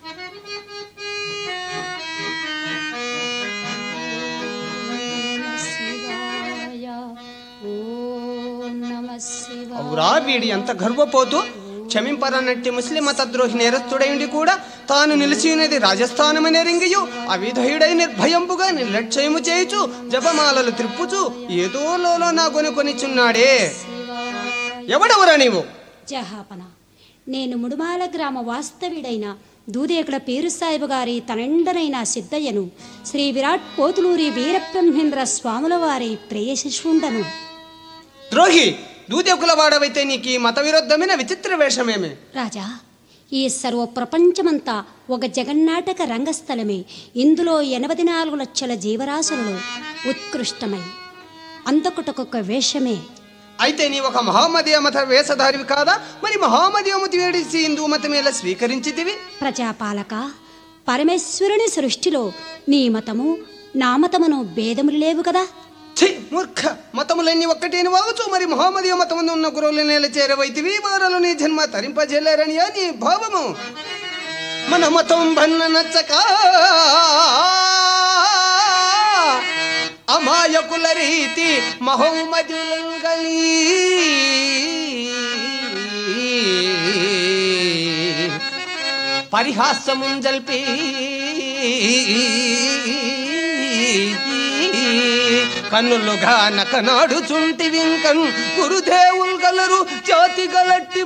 అవురా, వీడి ఎంత గర్వపోతూ క్షమింపరన్నట్టి ముస్లిం మతద్రోహి నేరస్తుడైండి కూడా తాను నిలిచినది రాజస్థానమనే రింగియు అవిధయుడై నిర్భయంపుగా నిర్లక్ష్యము చేయుచు జపమాలలు త్రిప్పుచు ఏదో లోలో నా కొనుకొనిచున్నాడే. ఎవడెవరా నీవు? జహాపన నేను ముడుమాల గ్రామ వాస్తవిడైన దూదేకుల పీరు సాహిబు గారి తనండనైన సిద్ధయ్యను శ్రీ విరాట్ పోతులూరి వీరబ్రహ్మేంద్ర స్వాముల వారి ప్రియ శిష్యుండను. ద్రోహి, దూదేకుల వాడవైతే నీకు మత విరుద్ధమైన విచిత్ర వేషమేమి? రాజా ఈ సర్వ ప్రపంచమంతా ఒక జగన్నాటక రంగస్థలమే. ఇందులో 84 లక్షల జీవరాశులలో ఉత్కృష్టమై అంతకుటొక్క వేషమే. అయితే నీ ఒక మహమ్మదీయ మత వేషధారివి కాదా? మరి మహమ్మదీయ మత వేడిసి హిందూ మతమేలా స్వీకరించితివి? ప్రజాపాలక, పరమేశ్వరుని సృష్టిలో నీ మతము నా మతమును భేదములు లేవు కదా. మూర్ఖ, మతములన్నీ ఒక్కటేని వావచ్చు. మరి మహమ్మదీయ మతముందు ఉన్న గురువులు నేల చేరవైతివి, వారలు నీ జన్మ తరింపజేలేరని నీ భావము. మన మతం భన్న నచ్చక అమాయకుల రీతి మహమ్మదులంగలి పరిహాసముం జల్పి కన్నులుగా నకనాడు చుంటి వింకన్ గురుదేవులు గలరు జాతి గలట్టి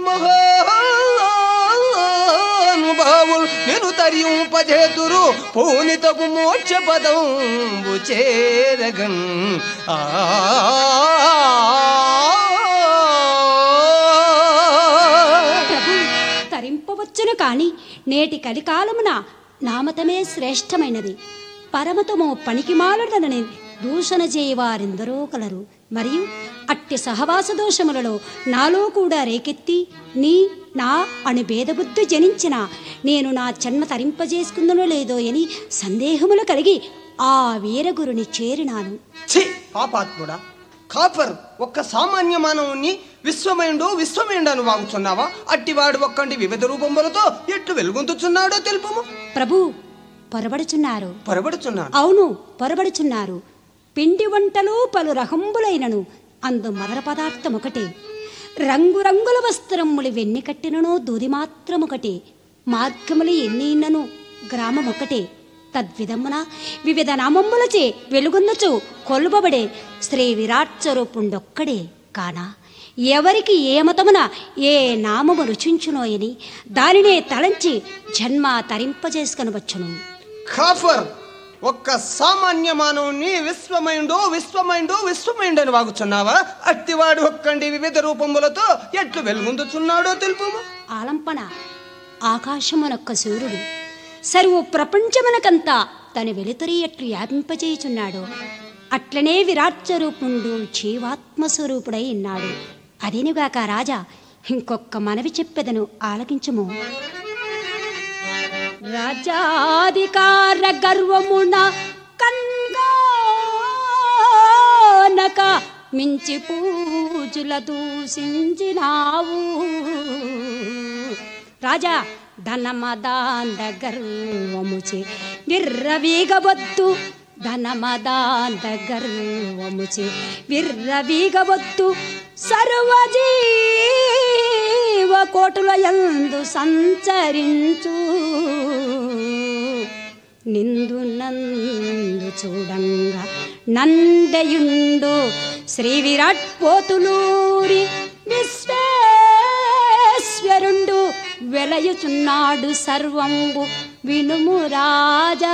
మహానుభావులు నేను తరింపజేతురు పూనితకు మోక్ష పదంబు చేరగన్. ప్రభు తరింపవచ్చును కాని నేటి కలికాలమున నామతమే శ్రేష్టమైనది. పరమతమో పనికిమాలడనని దూషణ చేయవారెందరో కలరు. మరియు అట్టి సహవాస దోషములలో నాలో కూడా రేకెత్తి నీ నా అని భేదబుద్ధి జనించిన నేను నా జన్మ తరింపజేసుకుందనో లేదో అని సందేహములు కలిగి ఆ వీరగురుని చేరినాను. ఛీ పాపాత్ముడా, కాపర్ ఒక్క సామాన్య మానవుణ్ణి విశ్వమేండు వాగుచున్నావా? అట్టివాడు ఒక్కంటి వివిధ రూపములతో ఎట్లు వెలుగొందుచున్నాడో తెలుపము. ప్రభు, పొరబడుచున్నారు. పొరబడుచున్నాను. అవును, పొరబడుచున్నారు. పిండి వంటలు పలు రకంబులైనను అందు మదర పదార్థం ఒకటే. రంగురంగుల వస్త్రములు వెన్ని కట్టినను దూది మాత్రం ఒకటే. మార్గములు ఎన్ని ఇన్నను గ్రామం ఒకటే. తద్విధమున వివిధ నామములచే వెలుగొందుచు కొలుపబడే శ్రీ విరాట్ స్వరూపుండొక్కడే కాన ఎవరికి ఏ మతమున ఏ నామము రుచించునోయని దానినే తలంచి జన్మ తరింపజేసుకొనవచ్చును. కాఫర్ ఒక్క సామాన్య మానవుణ్ణి విశ్వమైండు అని వాగుచున్నావా? అట్టివాడు ఒక్కండి వివిధ రూపములతో ఎట్లు వెలుగొందుచున్నాడో తెలుపము. ఆలంపన ఆకాశమునొక్క సూర్యుడు సర్వ ప్రపంచమునకంతా తన వెలుతురి ఎట్లు వ్యాపింపచేయుచున్నాడు. అట్లనే విరాట్ స్వరూపుండు జీవాత్మస్వరూపుడై ఉన్నాడు. అదేనుగాక రాజా, ఇంకొక్క మనవి చెప్పెదను, ఆలకించుము. రాజాధికార గర్వమున కన్గానక మించి పూజుల దూషించినావు. రాజా, ధనమదాంద గర్వముచే విర్రవీగవద్దు. ధనమదాంద గర్వముచే విర్రవీగవద్దు. సర్వజీవ కోటుల యందు సంచరించు. నిందు నందు చూడంగా నందయుండు శ్రీ విరాట్ పోతులూరి విశ్వేశ్వరుండు వెలయుచున్నాడు సర్వంబు వినుము రాజా.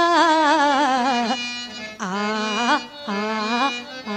ఆ ఆ ఆ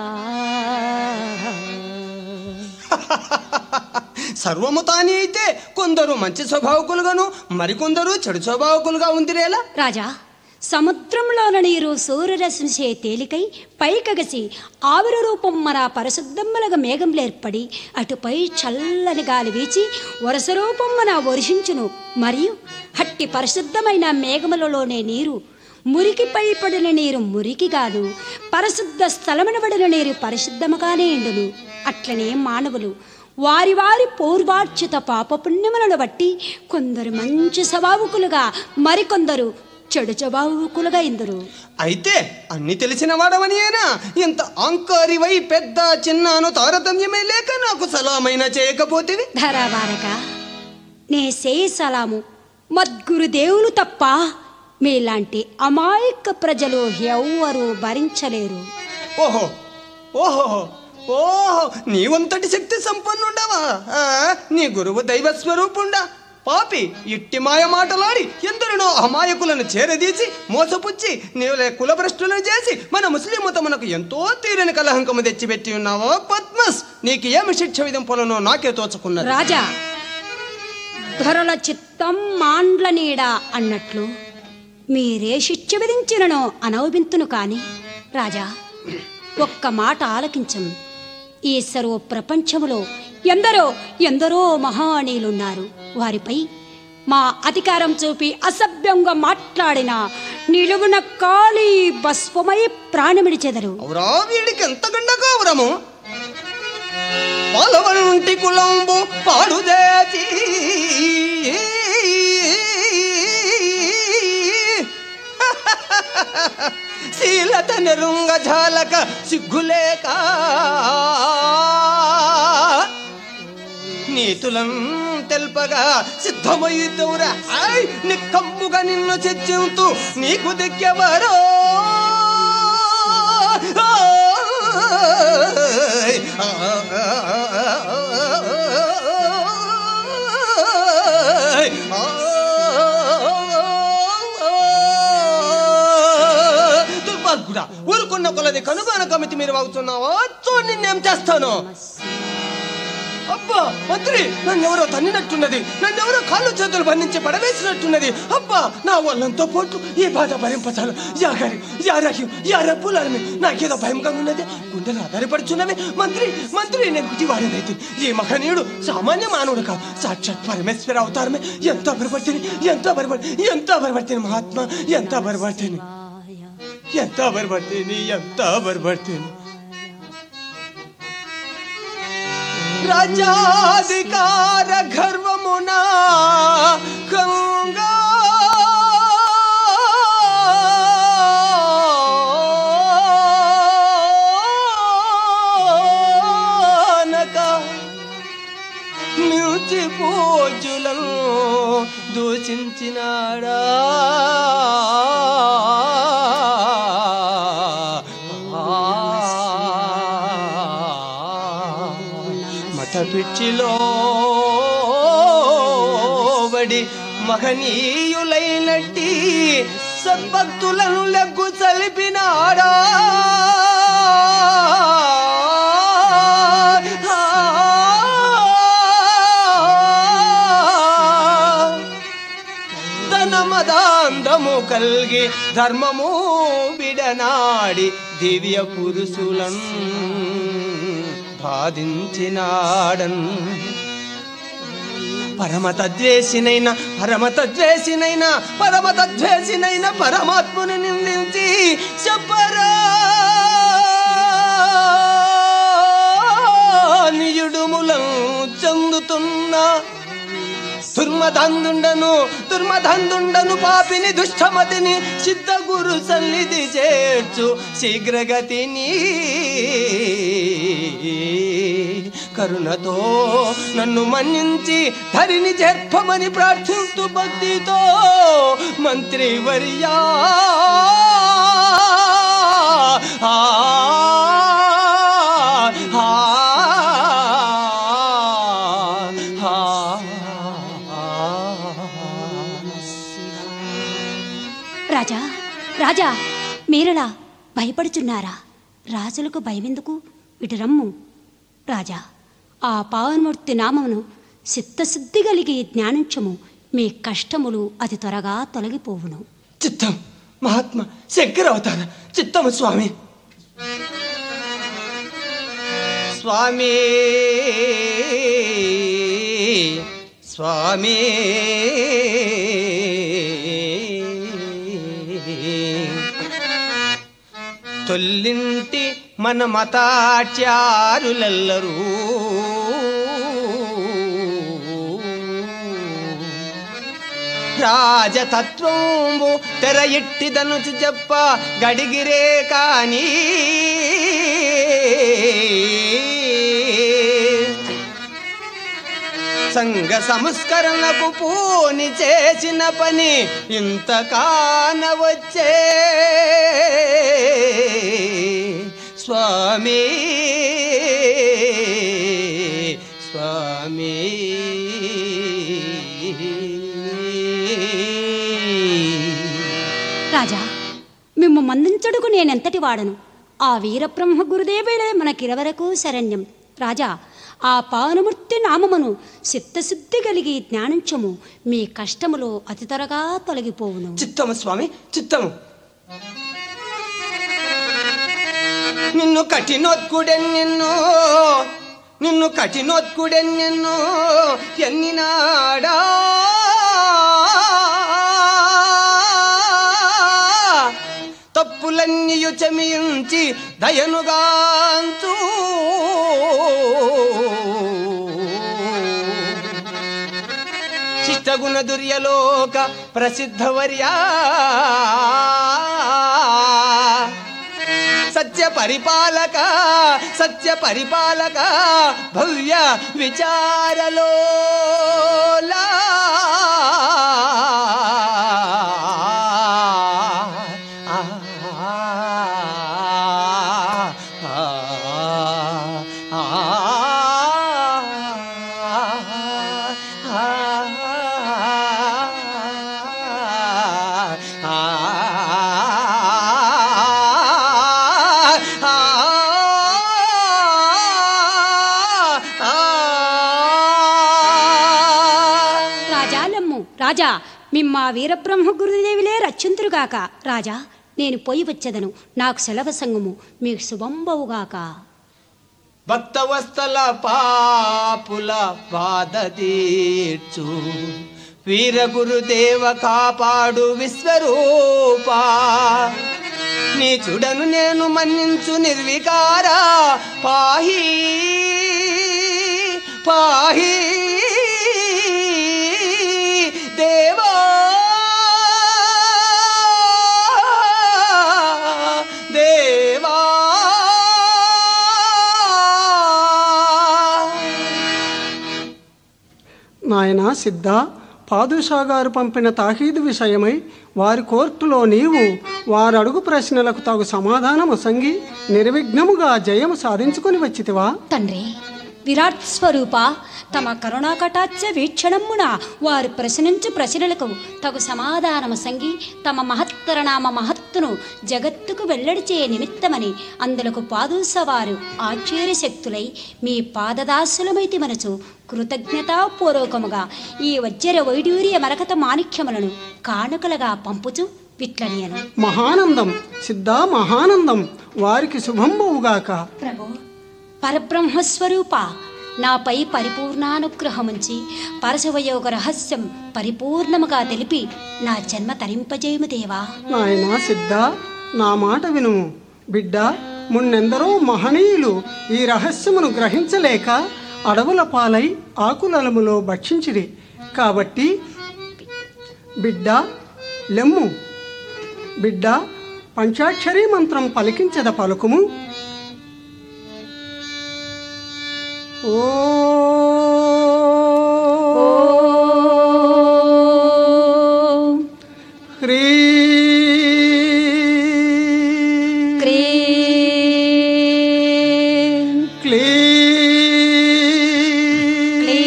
సర్వము తానే అయితే కొందరు మంచి స్వభావకులుగాను మరికొందరు చెడు స్వభావకులుగా ఉందిరేలా? రాజా, సముద్రంలోని నీరు సూర్యరశ్మిచే తేలికై పైకగసి ఆవిరి రూపం మన పరిశుద్ధములుగా మేఘంలో ఏర్పడి అటుపై చల్లని గాలి వీచి వరుస రూపం మన వర్షించును. మరియు అట్టి పరిశుద్ధమైన మేఘములలోనే నీరు మురికిపై పడిన నీరు మురికిగాను, పరిశుద్ధ స్థలమున పడిన నీరు పరిశుద్ధముగానే ఎండును. అట్లనే మానవులు వారి వారి పూర్వార్చిత పాపపుణ్యములను బట్టి కొందరు మంచి స్వభావకులుగా మరికొందరు చెడు స్వభావకులుగా ఇందరు. అయితే అన్ని తెలిసిన వాడవనియేనా? ఇంత ఆంకారివై పెద్ద చిన్నాను తారతమ్యమే లేక నాకు సలామైన చేయకపోతేవి? ధరావారక నే చేయి సలాము మద్గురుదేవులు తప్ప మీలాంటి అమాయక ప్రజలు ఎవ్వరూ భరించలేరు. ఓహో ఓహో ఓహో, నీవంతటి శక్తి సంపన్నుండవా? నీ గురువు దైవ స్వరూపుండా? పాపి ఇట్టి మాయ మాటలాడి ఎందరినో అమాయకులను చేరదీసి మోసపుచ్చి నీవులే కులభ్రష్టులను చేసి మన ముస్లిం మతమునకు ఎంతో తీరని కలహంకము తెచ్చిపెట్టి ఉన్నావో పద్మస్, నీకు ఏమి శిక్ష విధింపులనో నాకే తోచుకున్నది. రాజా, ధరల చిత్తం మాండ్ల నీడ అన్నట్లు మీరే శిక్ష విధించిననో అనవబింతును కాని రాజా, ఒక్క మాట ఆలకించం. ఈ సర్వ ప్రపంచములో ఎందరో మహానీయులున్నారు. వారిపై మా అధికారం చూపి అసభ్యంగా మాట్లాడిన నిలువున కాళీ భస్మమై ప్రాణమిడిచెదరు. అవురా, వీడికి ఎంత గండకావరము! పాలవంటి కులంబు పాడుదేచి శీలత నెరుంగ ఝాలక సిగ్గులేక నీతులం తెల్పగా సిద్ధమైతవురా. నిక్కమ్ముగా నిన్ను చర్చింతూ నీకు దిగ్గెవరో దుర్మార్గుడా, ఊరుకున్న కొలది కనుగొన కమితి మీరు అవుతున్నావా? చూ, నిన్నేం చేస్తాను. అబ్బా మంత్రి, నన్నెవరో తన్నినట్టున్నది, నన్నెవరో కాళ్ళు చేతులు బంధించి పడవేసినట్టున్నది. అబ్బా నా వాళ్ళంతో పోట్లు ఈ బాధ భరింపచాలు. యాగారి యారహ్యం యారప్పులని నాకేదో భయంగా ఉన్నది, గుండెలు ఆధారపడుచున్నవి. మంత్రి మంత్రి నేను గుడివాడినైతే ఈ మహనీయుడు సామాన్య మానవుడు కాదు, సాక్షాత్ పరమేశ్వర అవతారమే. ఎంత భరపడితేని ఎంత భరపడితేని మహాత్మా, ఎంత భరపడితేని రాజ్యాధికార గర్వమునా కంగా నిలిచి పూజులను దూషించినాడా. పిచ్చిలో వడి మహనీయులైనట్టి సద్భక్తులను లెగ్గు చలిపినాడా. ధనమదాంధము కల్గి ధర్మము విడనాడి దివ్య పురుషులను బాధించినాడన్. పరమతద్వేషినైన పరమాత్ముని నిందించి చెప్పరా నియుడుములను చెందుతున్నా. దుర్మదందుండను పాపిని దుష్టమతిని సిద్ధగురు సన్నిధి చేర్చు శీఘ్రగతిని. కరుణతో నన్ను మన్నించి ధరిని చేర్పమని ప్రార్థిస్తూ భక్తితో మంత్రివర్యా. రాజా రాజా, మీరలా భయపడుచున్నారా? రాజులకు భయమెందుకు? ఇటు రమ్ము రాజా. ఆ పావనమూర్తి నామమును చిత్తశుద్ధి కలిగి జ్ఞానించము, మీ కష్టములు అతి త్వరగా తొలగిపోవును. చిత్తం మహాత్మ శంకర అవతార చిత్తము స్వామి. స్వామి స్వామి తొల్లింటి మన మతాచారులెల్లరూ రాజతత్వంబు తెర ఎట్టిదనుచు చెప్ప గడిగిరే కాని సంఘ సంస్కరణకు పూని చేసిన పని ఇంత కానవచ్చే. స్వామి స్వామి రాజా, మిమ్ము మందించడుకు నేనెంతటి వాడను. ఆ వీరబ్రహ్మ గురుదేవుడే మనకిరవరకు శరణ్యం. రాజా, ఆ పావనమూర్తి నామమును చిత్తశుద్ధి కలిగి జ్ఞానించము, మీ కష్టములో అతి త్వరగా తొలగిపోవును. చిత్తము స్వామి చిత్తము. నిన్ను కఠినోత్కుడెన్నెన్నో ఎన్నినాడా. తప్పులన్నీయు క్షమించి దయనుగాంచు శిష్టగుణ దుర్యలోక ప్రసిద్ధవర్యా. సత్య పరిపాలక భవ్య విచారలోలా. లెమ్ము రాజా మిమ్మ వీరబ్రహ్మ గురుదేవిలే రక్షింతురుగాక. రాజా నేను పోయి వచ్చేదను, నాకు సెలవు సంగము, మీకు శుభంబవుగాక. భక్తవస్తల పాపుల బాధ తీర్చు వీర గురుదేవ కాపాడు విశ్వరూపా. నీ చుడను నేను మన్నించు నిర్వికార పాహి పాహి దేవా దేవా. నాయనా సిద్ధ, పాదుషా గారు పంపిన తాకీదు విషయమై వారి కోర్టులో నీవు వారు అడుగు ప్రశ్నలకు తగు సమాధానము సంగి నిర్విఘ్నముగా జయము సాధించుకొని వచ్చితివా? తండ్రి విరాట్ స్వరూప, తమ కరుణా కటాక్ష వీక్షణమున వారు ప్రశ్నించు ప్రశ్నలకు తగు సమాధానము సంగి తమ మహత్తరనామ మహత్తును జగత్తుకు వెల్లడిచే నిమిత్తమని అందులకు పాదూసవారు ఆశ్చర్య శక్తులై మీ పాదదాసులమైతి మనసు కృతజ్ఞతాపూర్వకముగా ఈ వజ్ర వైడూర్య మరకత మాణిక్యములను కానుకలుగా పంపుచు విట్లనియను. మహానందం సిద్ధ, మహానందం. వారికి శుభంబవుగాక. ప్రభు పరబ్రహ్మస్వరూప, నాపై పరిపూర్ణానుగ్రహముంచి పరశువయోగ రహస్యం పరిపూర్ణముగా తెలిపి నా జన్మ తరింపజేయుము దేవా. నాయనా సిద్ధ, నా మాట వినుము. బిడ్డ, మున్నెందరో మహనీయులు ఈ రహస్యమును గ్రహించలేక అడవుల పాలై ఆకులలములో భక్షించిరి. కాబట్టి బిడ్డ లెమ్ము. బిడ్డ, పంచాక్షరీ మంత్రం పలికించద పలుకుము. ఓ హ్రీ క్రీ క్లీ క్లీ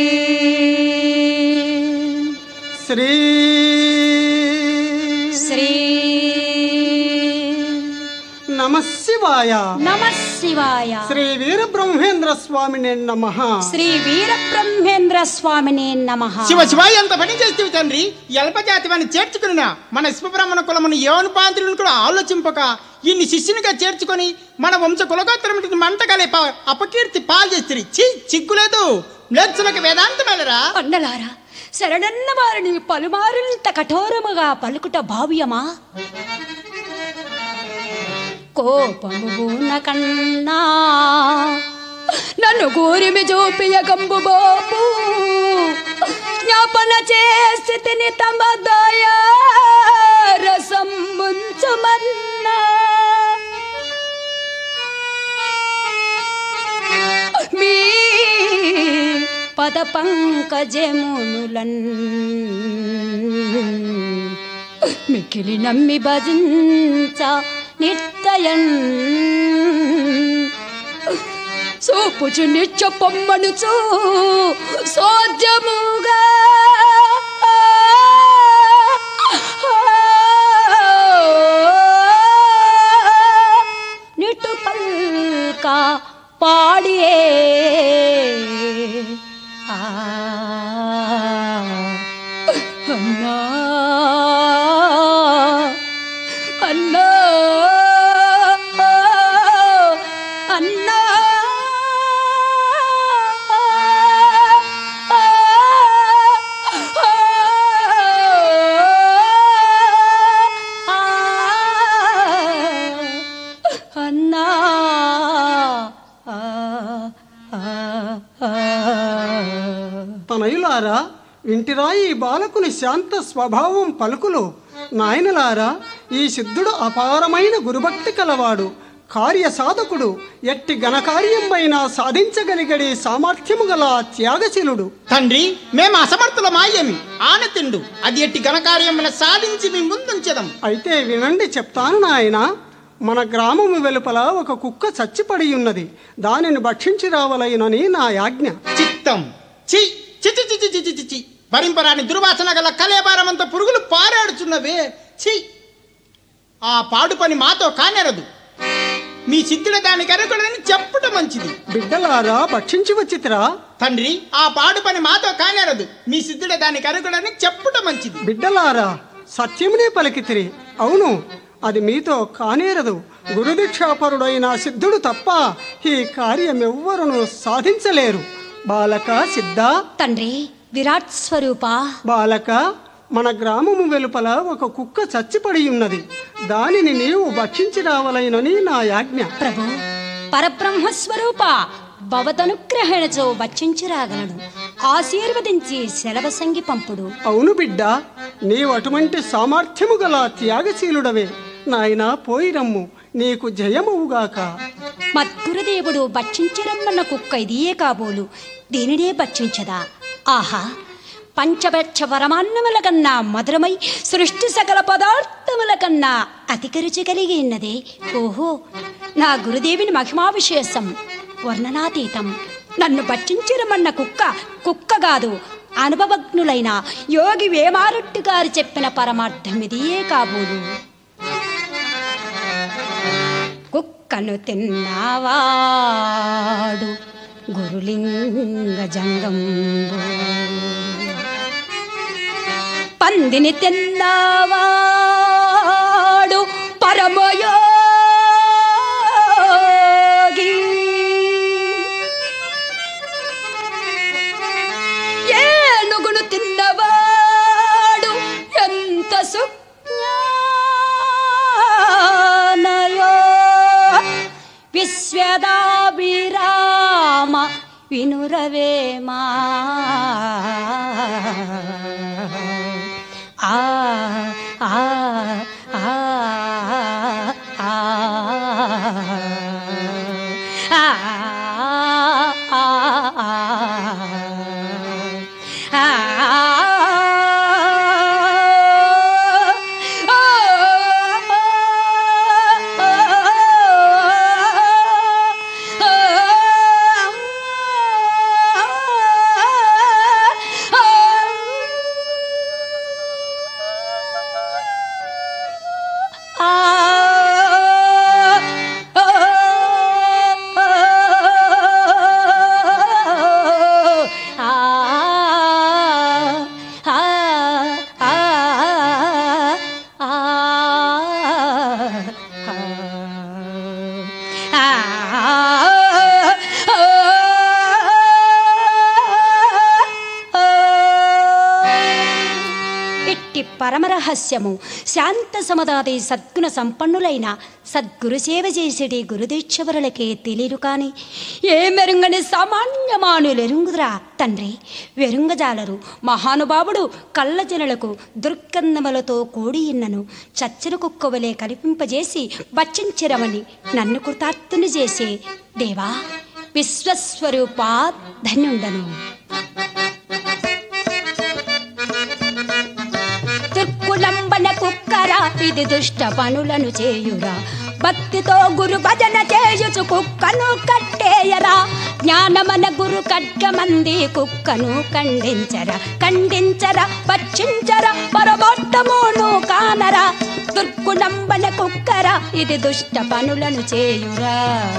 శ్రీ శ్రీ నమః శివాయ. నమః శివాయ. శ్రీ వీరబ్రహ్మేంద్ర స్వామినే నమః. శ్రీ వీరబ్రహ్మేంద్ర స్వామినే నమః. శివ శివ ఎంత పని చేస్తేవి తండ్రి. అల్పజాతి వాడిని చేర్చుకున్నా మన విశ్వబ్రహ్మణ కులమును యోనుపాంతులను కూడా ఆలోచింపక ఇన్ని శిష్యునిగా చేర్చుకొని మన వంశ కులగోత్తరమిటిని మంటకాలే అపకీర్తి పాలు చేస్తుంది. చిక్కులేదు మ్లేచ్చులకు వేదాంతమేలరా. కొండలారా, శరణన్న వారిని పలుమారులంత కఠోరముగా పలుకుట భావ్యమా? కోపమున కన్నా నన్ను గూరిమి చూపియ గంబు బాబు జ్ఞాపన చేసి తిని తమ దయా రసం ముంచుమన్నా. మీ పద పంకజమునులన్ మికిలి నమ్మి భజించ నిత్యయన్ సోపుచు నిత్య పొమ్మనుచు సోద్యముగా నిటు పల్క పాడియే అన్నా అన్నా అన్నా అన్నా తనయులారా, వింటిరా ఈ బాలకుని శాంత స్వభావం పలుకులు. నాయనలారా, ఈ సిద్ధుడు అపారమైన గురుభక్తి కలవాడు, కార్య సాధకుడు, ఎట్టి ఘనకార్యమైనా సాధించగలిగడి సామర్థ్యము గల త్యాగశీలుడు. తండ్రి మేము అసమర్థుల మాయేమి ఆనతిండు అది ఎట్టి ఘనకార్యమున సాధించి మీ ముందుంచెదం. అయితే వినండి, చెప్తాను నాయన. మన గ్రామము వెలుపల ఒక కుక్క చచ్చిపడి ఉన్నది. దానిని భక్షించి రావలైనని నా యాజ్ఞ. చిత్తం చి చి చి చి చి చి చి చి భరింపరాని దుర్వాసన గల కలేబారమంత పురుగులు పారాడుచున్నవే. చి ఆ పాడు పని మాతో కానేరదు. మీ సిద్ధుల దానికి అరగడని చెప్పుట మంచిది. బిడ్డలారా, భక్షించి వచ్చితిరా? తండ్రి, ఆ పాడు పని మాతో కానేరదు. మీ సిద్ధుడే దానికి అనుగుణని చెప్పుట మంచిది. బిడ్డలారా, సత్యమునే పలికితిరి. అవును, అది మీతో కానేరదు. గురుదీక్షాపరుడైన సిద్ధుడు తప్ప ఈ కార్యమెవ్వరును సాధించలేరు. బాలక సిద్ధ. తండ్రి విరాట్ స్వరూప. బాలక, మన గ్రామము వెలుపల ఒక కుక్క చచ్చిపడి ఉన్నది. దానిని నీవు భక్షించి రావాలనని నా ఆజ్ఞ. ప్రభు పరబ్రహ్మస్వరూప, భవదనుగ్రహణచో భక్షించి రాగలను. ఆశీర్వదించి సెలవసంగి పంపుడు. అవును బిడ్డ, నీవు అటువంటి సామర్థ్యము గల త్యాగశీలుడవే. నాయనా, పోయి రమ్ము, నీకు జయమవుగాక. మద్గురుదేవుడు భక్షించిరమ్మన్న కుక్క ఇదియే కాబోలు, దీనినే భక్షించదా? ఆహా, పంచభక్ష వరమాన్నముల కన్నా మధురమై సృష్టి సకల పదార్థముల కన్నా అధిక రుచి కలిగి ఉన్నదే. ఓహో, నా గురుదేవిని మహిమా విశేషం వర్ణనాతీతం. నన్ను భక్షించిరమన్న కుక్క కుక్క కాదు, అనుభవజ్ఞులైన యోగి వేమారెడ్డి గారు చెప్పిన పరమార్థం ఇదియే కాబోలు. కుక్కను తిన్నవాడు గురులింగ జంగంబు, పందిని తిన్నవాడు పరమయోగి, ఏనుగును తిన్నవాడు ఎంత సుజ్ఞానయో, విశ్వదాభిరామ వినురవేమా. ఆ ఆ ఆ ఆ పరమరహస్యము శాంత సమదాది సద్గుణ సంపన్నులైన సద్గురు సేవ చేసేటి గురుదీక్షవరులకే తెలియదు కాని ఏ మెరుంగని సామాన్యమానులెరుంగుదురా తండ్రి. వెరుంగజాలరు మహానుభావుడు కళ్ళజనులకు దుర్గంధములతో కూడి ఇన్నను చచ్చిన కుక్కవలే కల్పింపజేసి భక్షించిరమని నన్ను కృతార్థుని చేసే దేవా విశ్వస్వరూపా ధన్యుండను. తుర్కులంబన కుక్కరా ఇది దుష్ట పనులను చేయురా, భక్తితో గురు భజన చేయుచు కుక్కను కట్టేయరా. జ్ఞానమన గురు ఖడ్గమంది కుక్కను ఖండించరా, ఖండించరా భక్షించరా పరమోత్తమును కానరా. తుర్కులంబన కుక్కరా ఇది దుష్ట పనులను చేయురా.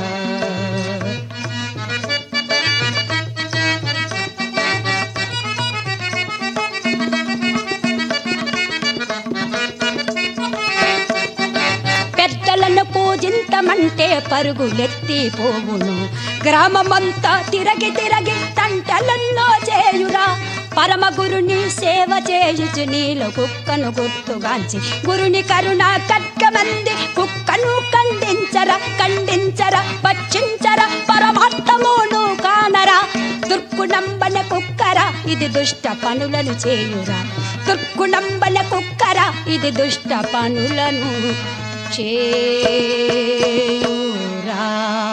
పెద్దలను పూజింతమంటే పరుగులెత్తి పోవును, గ్రామమంతా తిరగి తిరగి తంటలన్నో చేయురా. పరమ గురుని సేవ చేయుచు నీలో కుక్కను గుర్తుగాంచి గురుని కరుణ ఖడ్గమంది కుక్కను ఖండించరా, ఖండించరా భక్షించరా పరమార్థమును కానరా. దుర్గుణంబన కుక్కరా ఇది దుష్ట పనులను చేయురా, దుర్గుణంబన కుక్కరా ఇది దుష్ట పనులను చేయురా.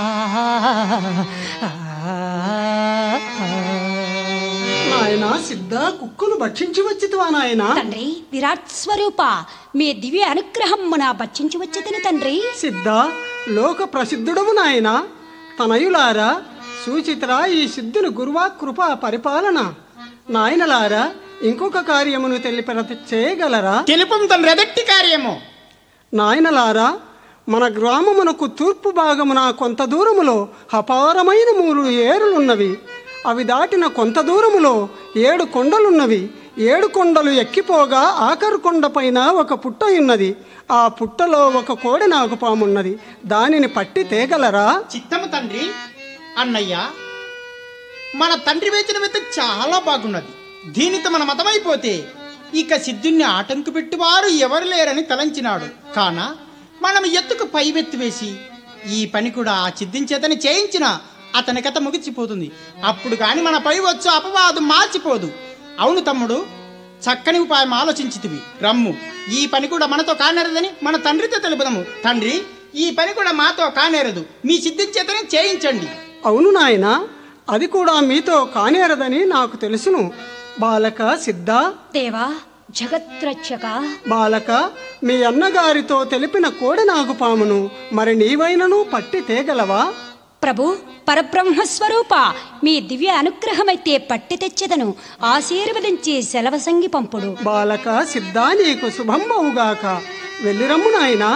నాయనా సిద్ధ, కుక్కను భక్షించి వచ్చితివా నాయనా? తండ్రి విరాట్ స్వరూప, మీ దివ్య అనుగ్రహమున భక్షించి వచ్చితిని తండ్రి. సిద్ధ, లోక ప్రసిద్ధుడవు నాయనా. తనయులారా, సూచితరా ఈ సిద్ధుని గురువా కృప పరిపాలన. నాయనలారా, ఇంకొక కార్యమును తెలిపర చేయగలరా? తెలుపం తండ్రి, అదెట్టి కార్యము. నాయనలారా, మన గ్రామమునకు తూర్పు భాగమున కొంత దూరములో అపారమైన 3 ఏరులున్నవి. అవి దాటిన కొంత దూరములో 7 కొండలున్నవి. 7 కొండలు ఎక్కిపోగా ఆఖరు కొండపైన ఒక పుట్ట ఉన్నది. ఆ పుట్టలో ఒక కోడి నాగుపామున్నది. దానిని పట్టి తేగలరా? చిత్తము తండ్రి. అన్నయ్య, మన తండ్రి వేచిన విత్త చాలా బాగున్నది. దీనితో మన మతమైపోతే ఇక సిద్ధుణ్ణి ఆటంకు పెట్టువారు ఎవరు లేరని తలంచినాడు. కాన మనం ఎత్తుకు పైవెత్తి వేసి ఈ పని కూడా ఆ సిద్ధించేతని చేయించిన అతని కథ ముగిసిపోతుంది. అప్పుడు కాని మన పై వచ్చు అపవాదు మార్చిపోదు. అవును తమ్ముడు, చక్కని ఉపాయం ఆలోచించితివి. రమ్ము, ఈ పని కూడా మనతో కానేరదని మన తండ్రితో తెలుపుదాము. తండ్రి, ఈ పని కూడా మాతో కానేరదు, మీ సిద్ధించేతని చేయించండి. అవును నాయనా, అది కూడా మీతో కానేరదని నాకు తెలుసును. బాలక సిద్ధ, దేవా జగత్రక్షక, బాలక, మీ అన్నగారితో తెలిపిన కోడి నాగుపామును మరి నీవైనను పట్టి తేగలవా? ప్రభు పరబ్రహ్మస్వరూప, మీ దివ్య అనుగ్రహమైతే పట్టి తెచ్చెదను. ఆశీర్వదించి సెలవసంగి పంపుడు. బాలక సిద్ధ, నీకు శుభంబవుగాక. వెళ్ళిరమ్ము నాయనా.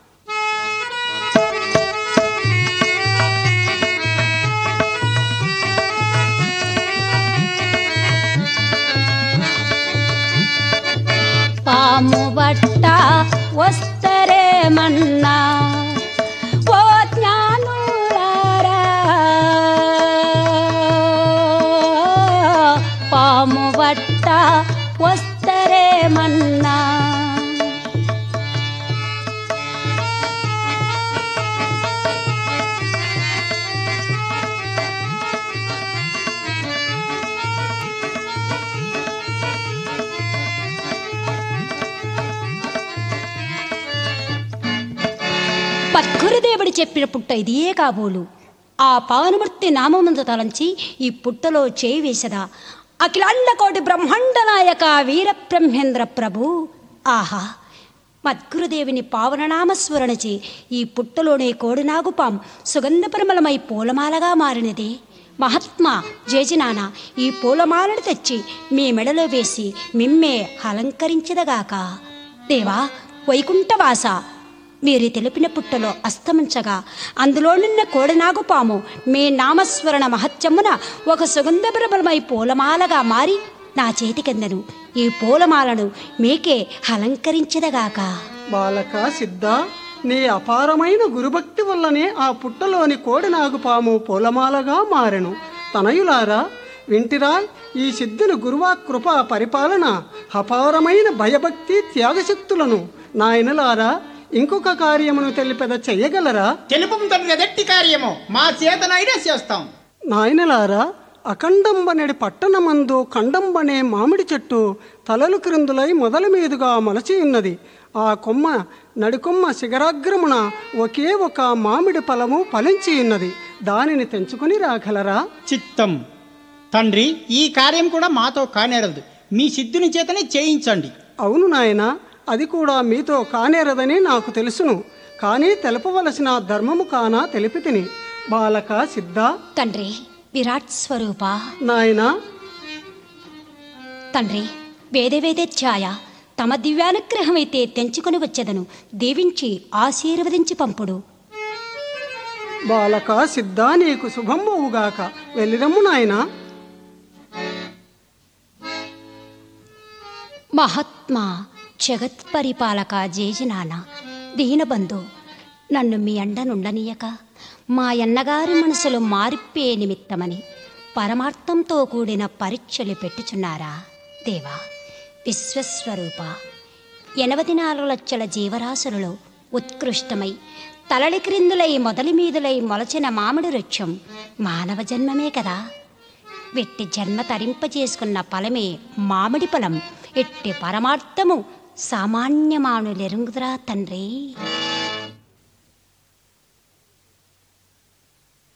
పాము బట్ట వస్తరేమన్నా ఓ జ్ఞానులారా, పాము బట్ట వస్తరేమన్నా పద్గురుదేవుడు చెప్పిన పుట్ట ఇదే కాబోలు. ఆ పావనమూర్తి నామమందు తలంచి ఈ పుట్టలో చేయి వేసదా. అఖిలాండ కోటి బ్రహ్మాండ నాయక వీరబ్రహ్మేంద్ర ప్రభు. ఆహా, మద్గురుదేవిని పావననామస్మరణచి ఈ పుట్టలోనే కోడినాగుపాం సుగంధపరిమళమై పూలమాలగా మారినదే. మహాత్మా జేజినాన, ఈ పూలమాలను తెచ్చి మీ మెడలో వేసి మిమ్మే అలంకరించదగాక. దేవా వైకుంఠవాస, మీరు తెలిపిన పుట్టలో అస్తమించగా అందులో నిన్న కోడనాగుపాము మీ నామస్మరణ మహత్యమున ఒక సుగంధపరమై పూలమాలగా మారి నా చేతికెందను. ఈ పూలమాలను మీకే అలంకరించదగాక. బాలక సిద్ధ, నీ అపారమైన గురుభక్తి వల్లనే ఆ పుట్టలోని కోడినాగుపాము పూలమాలగా మారెను. తనయులారా వింటిరా, ఈ సిద్ధుని గురువా కృప పరిపాలన అపారమైన భయభక్తి త్యాగశక్తులను. నాయనలారా, ఇంకొక కార్యమును తెలిపెద చెయ్యగలరా? తెలుపు తండ్రి, అదెట్టి కార్యము మా చేతనైనా చేస్తాం. నాయనలారా, అఖండంబనెడి పట్టణమందు ఖండంబనే మామిడి చెట్టు తలలు క్రిందులై మొదల మీదుగా మలచి ఉన్నది. ఆ కొమ్మ నడికొమ్మ శిఖరాగ్రమున ఒకే ఒక మామిడి ఫలము ఫలించి ఉన్నది. దానిని తెంచుకుని రాగలరా? చిత్తం తండ్రి, ఈ కార్యం కూడా మాతో కానేరదు, మీ సిద్ధుని చేతనే చేయించండి. అవును నాయన, అది కూడా మీతో కానేరదని నాకు తెలుసును. కానీ తెలపవలసిన ధర్మము కానా తెలిపి తిని. బాలక సిద్ధ, తండ్రి విరాట్ స్వరూప, నాయనా, తండ్రి వేదవేదేచ్ఛాయ, తమ దివ్యానుగ్రహమైతే తెంచుకొని వచ్చేదను. దీవించి ఆశీర్వదించి పంపుడు. బాలక సిద్ధ, నీకు శుభంబవుగాక. వెళ్ళిరమ్ము నాయనా. మహాత్మా జగత్పరిపాలక జేజినాన, దీనబంధు, నన్ను మీ అండనుండనీయక మా అన్నగారి మనసులో మారిప్పే నిమిత్తమని పరమార్థంతో కూడిన పరీక్షలు పెట్టుచున్నారా? దేవా విశ్వస్వరూప, 84 లక్షల జీవరాశులలో ఉత్కృష్టమై తలలి క్రిందులై మొదలి మీదులై మొలచిన మామిడి వృక్షం మానవ జన్మమే కదా. వెట్టి జన్మ తరింపజేసుకున్న ఫలమే మామిడి ఫలం. ఎట్టి పరమార్థము సామాన్యమానులెరుగుదురా తండ్రి.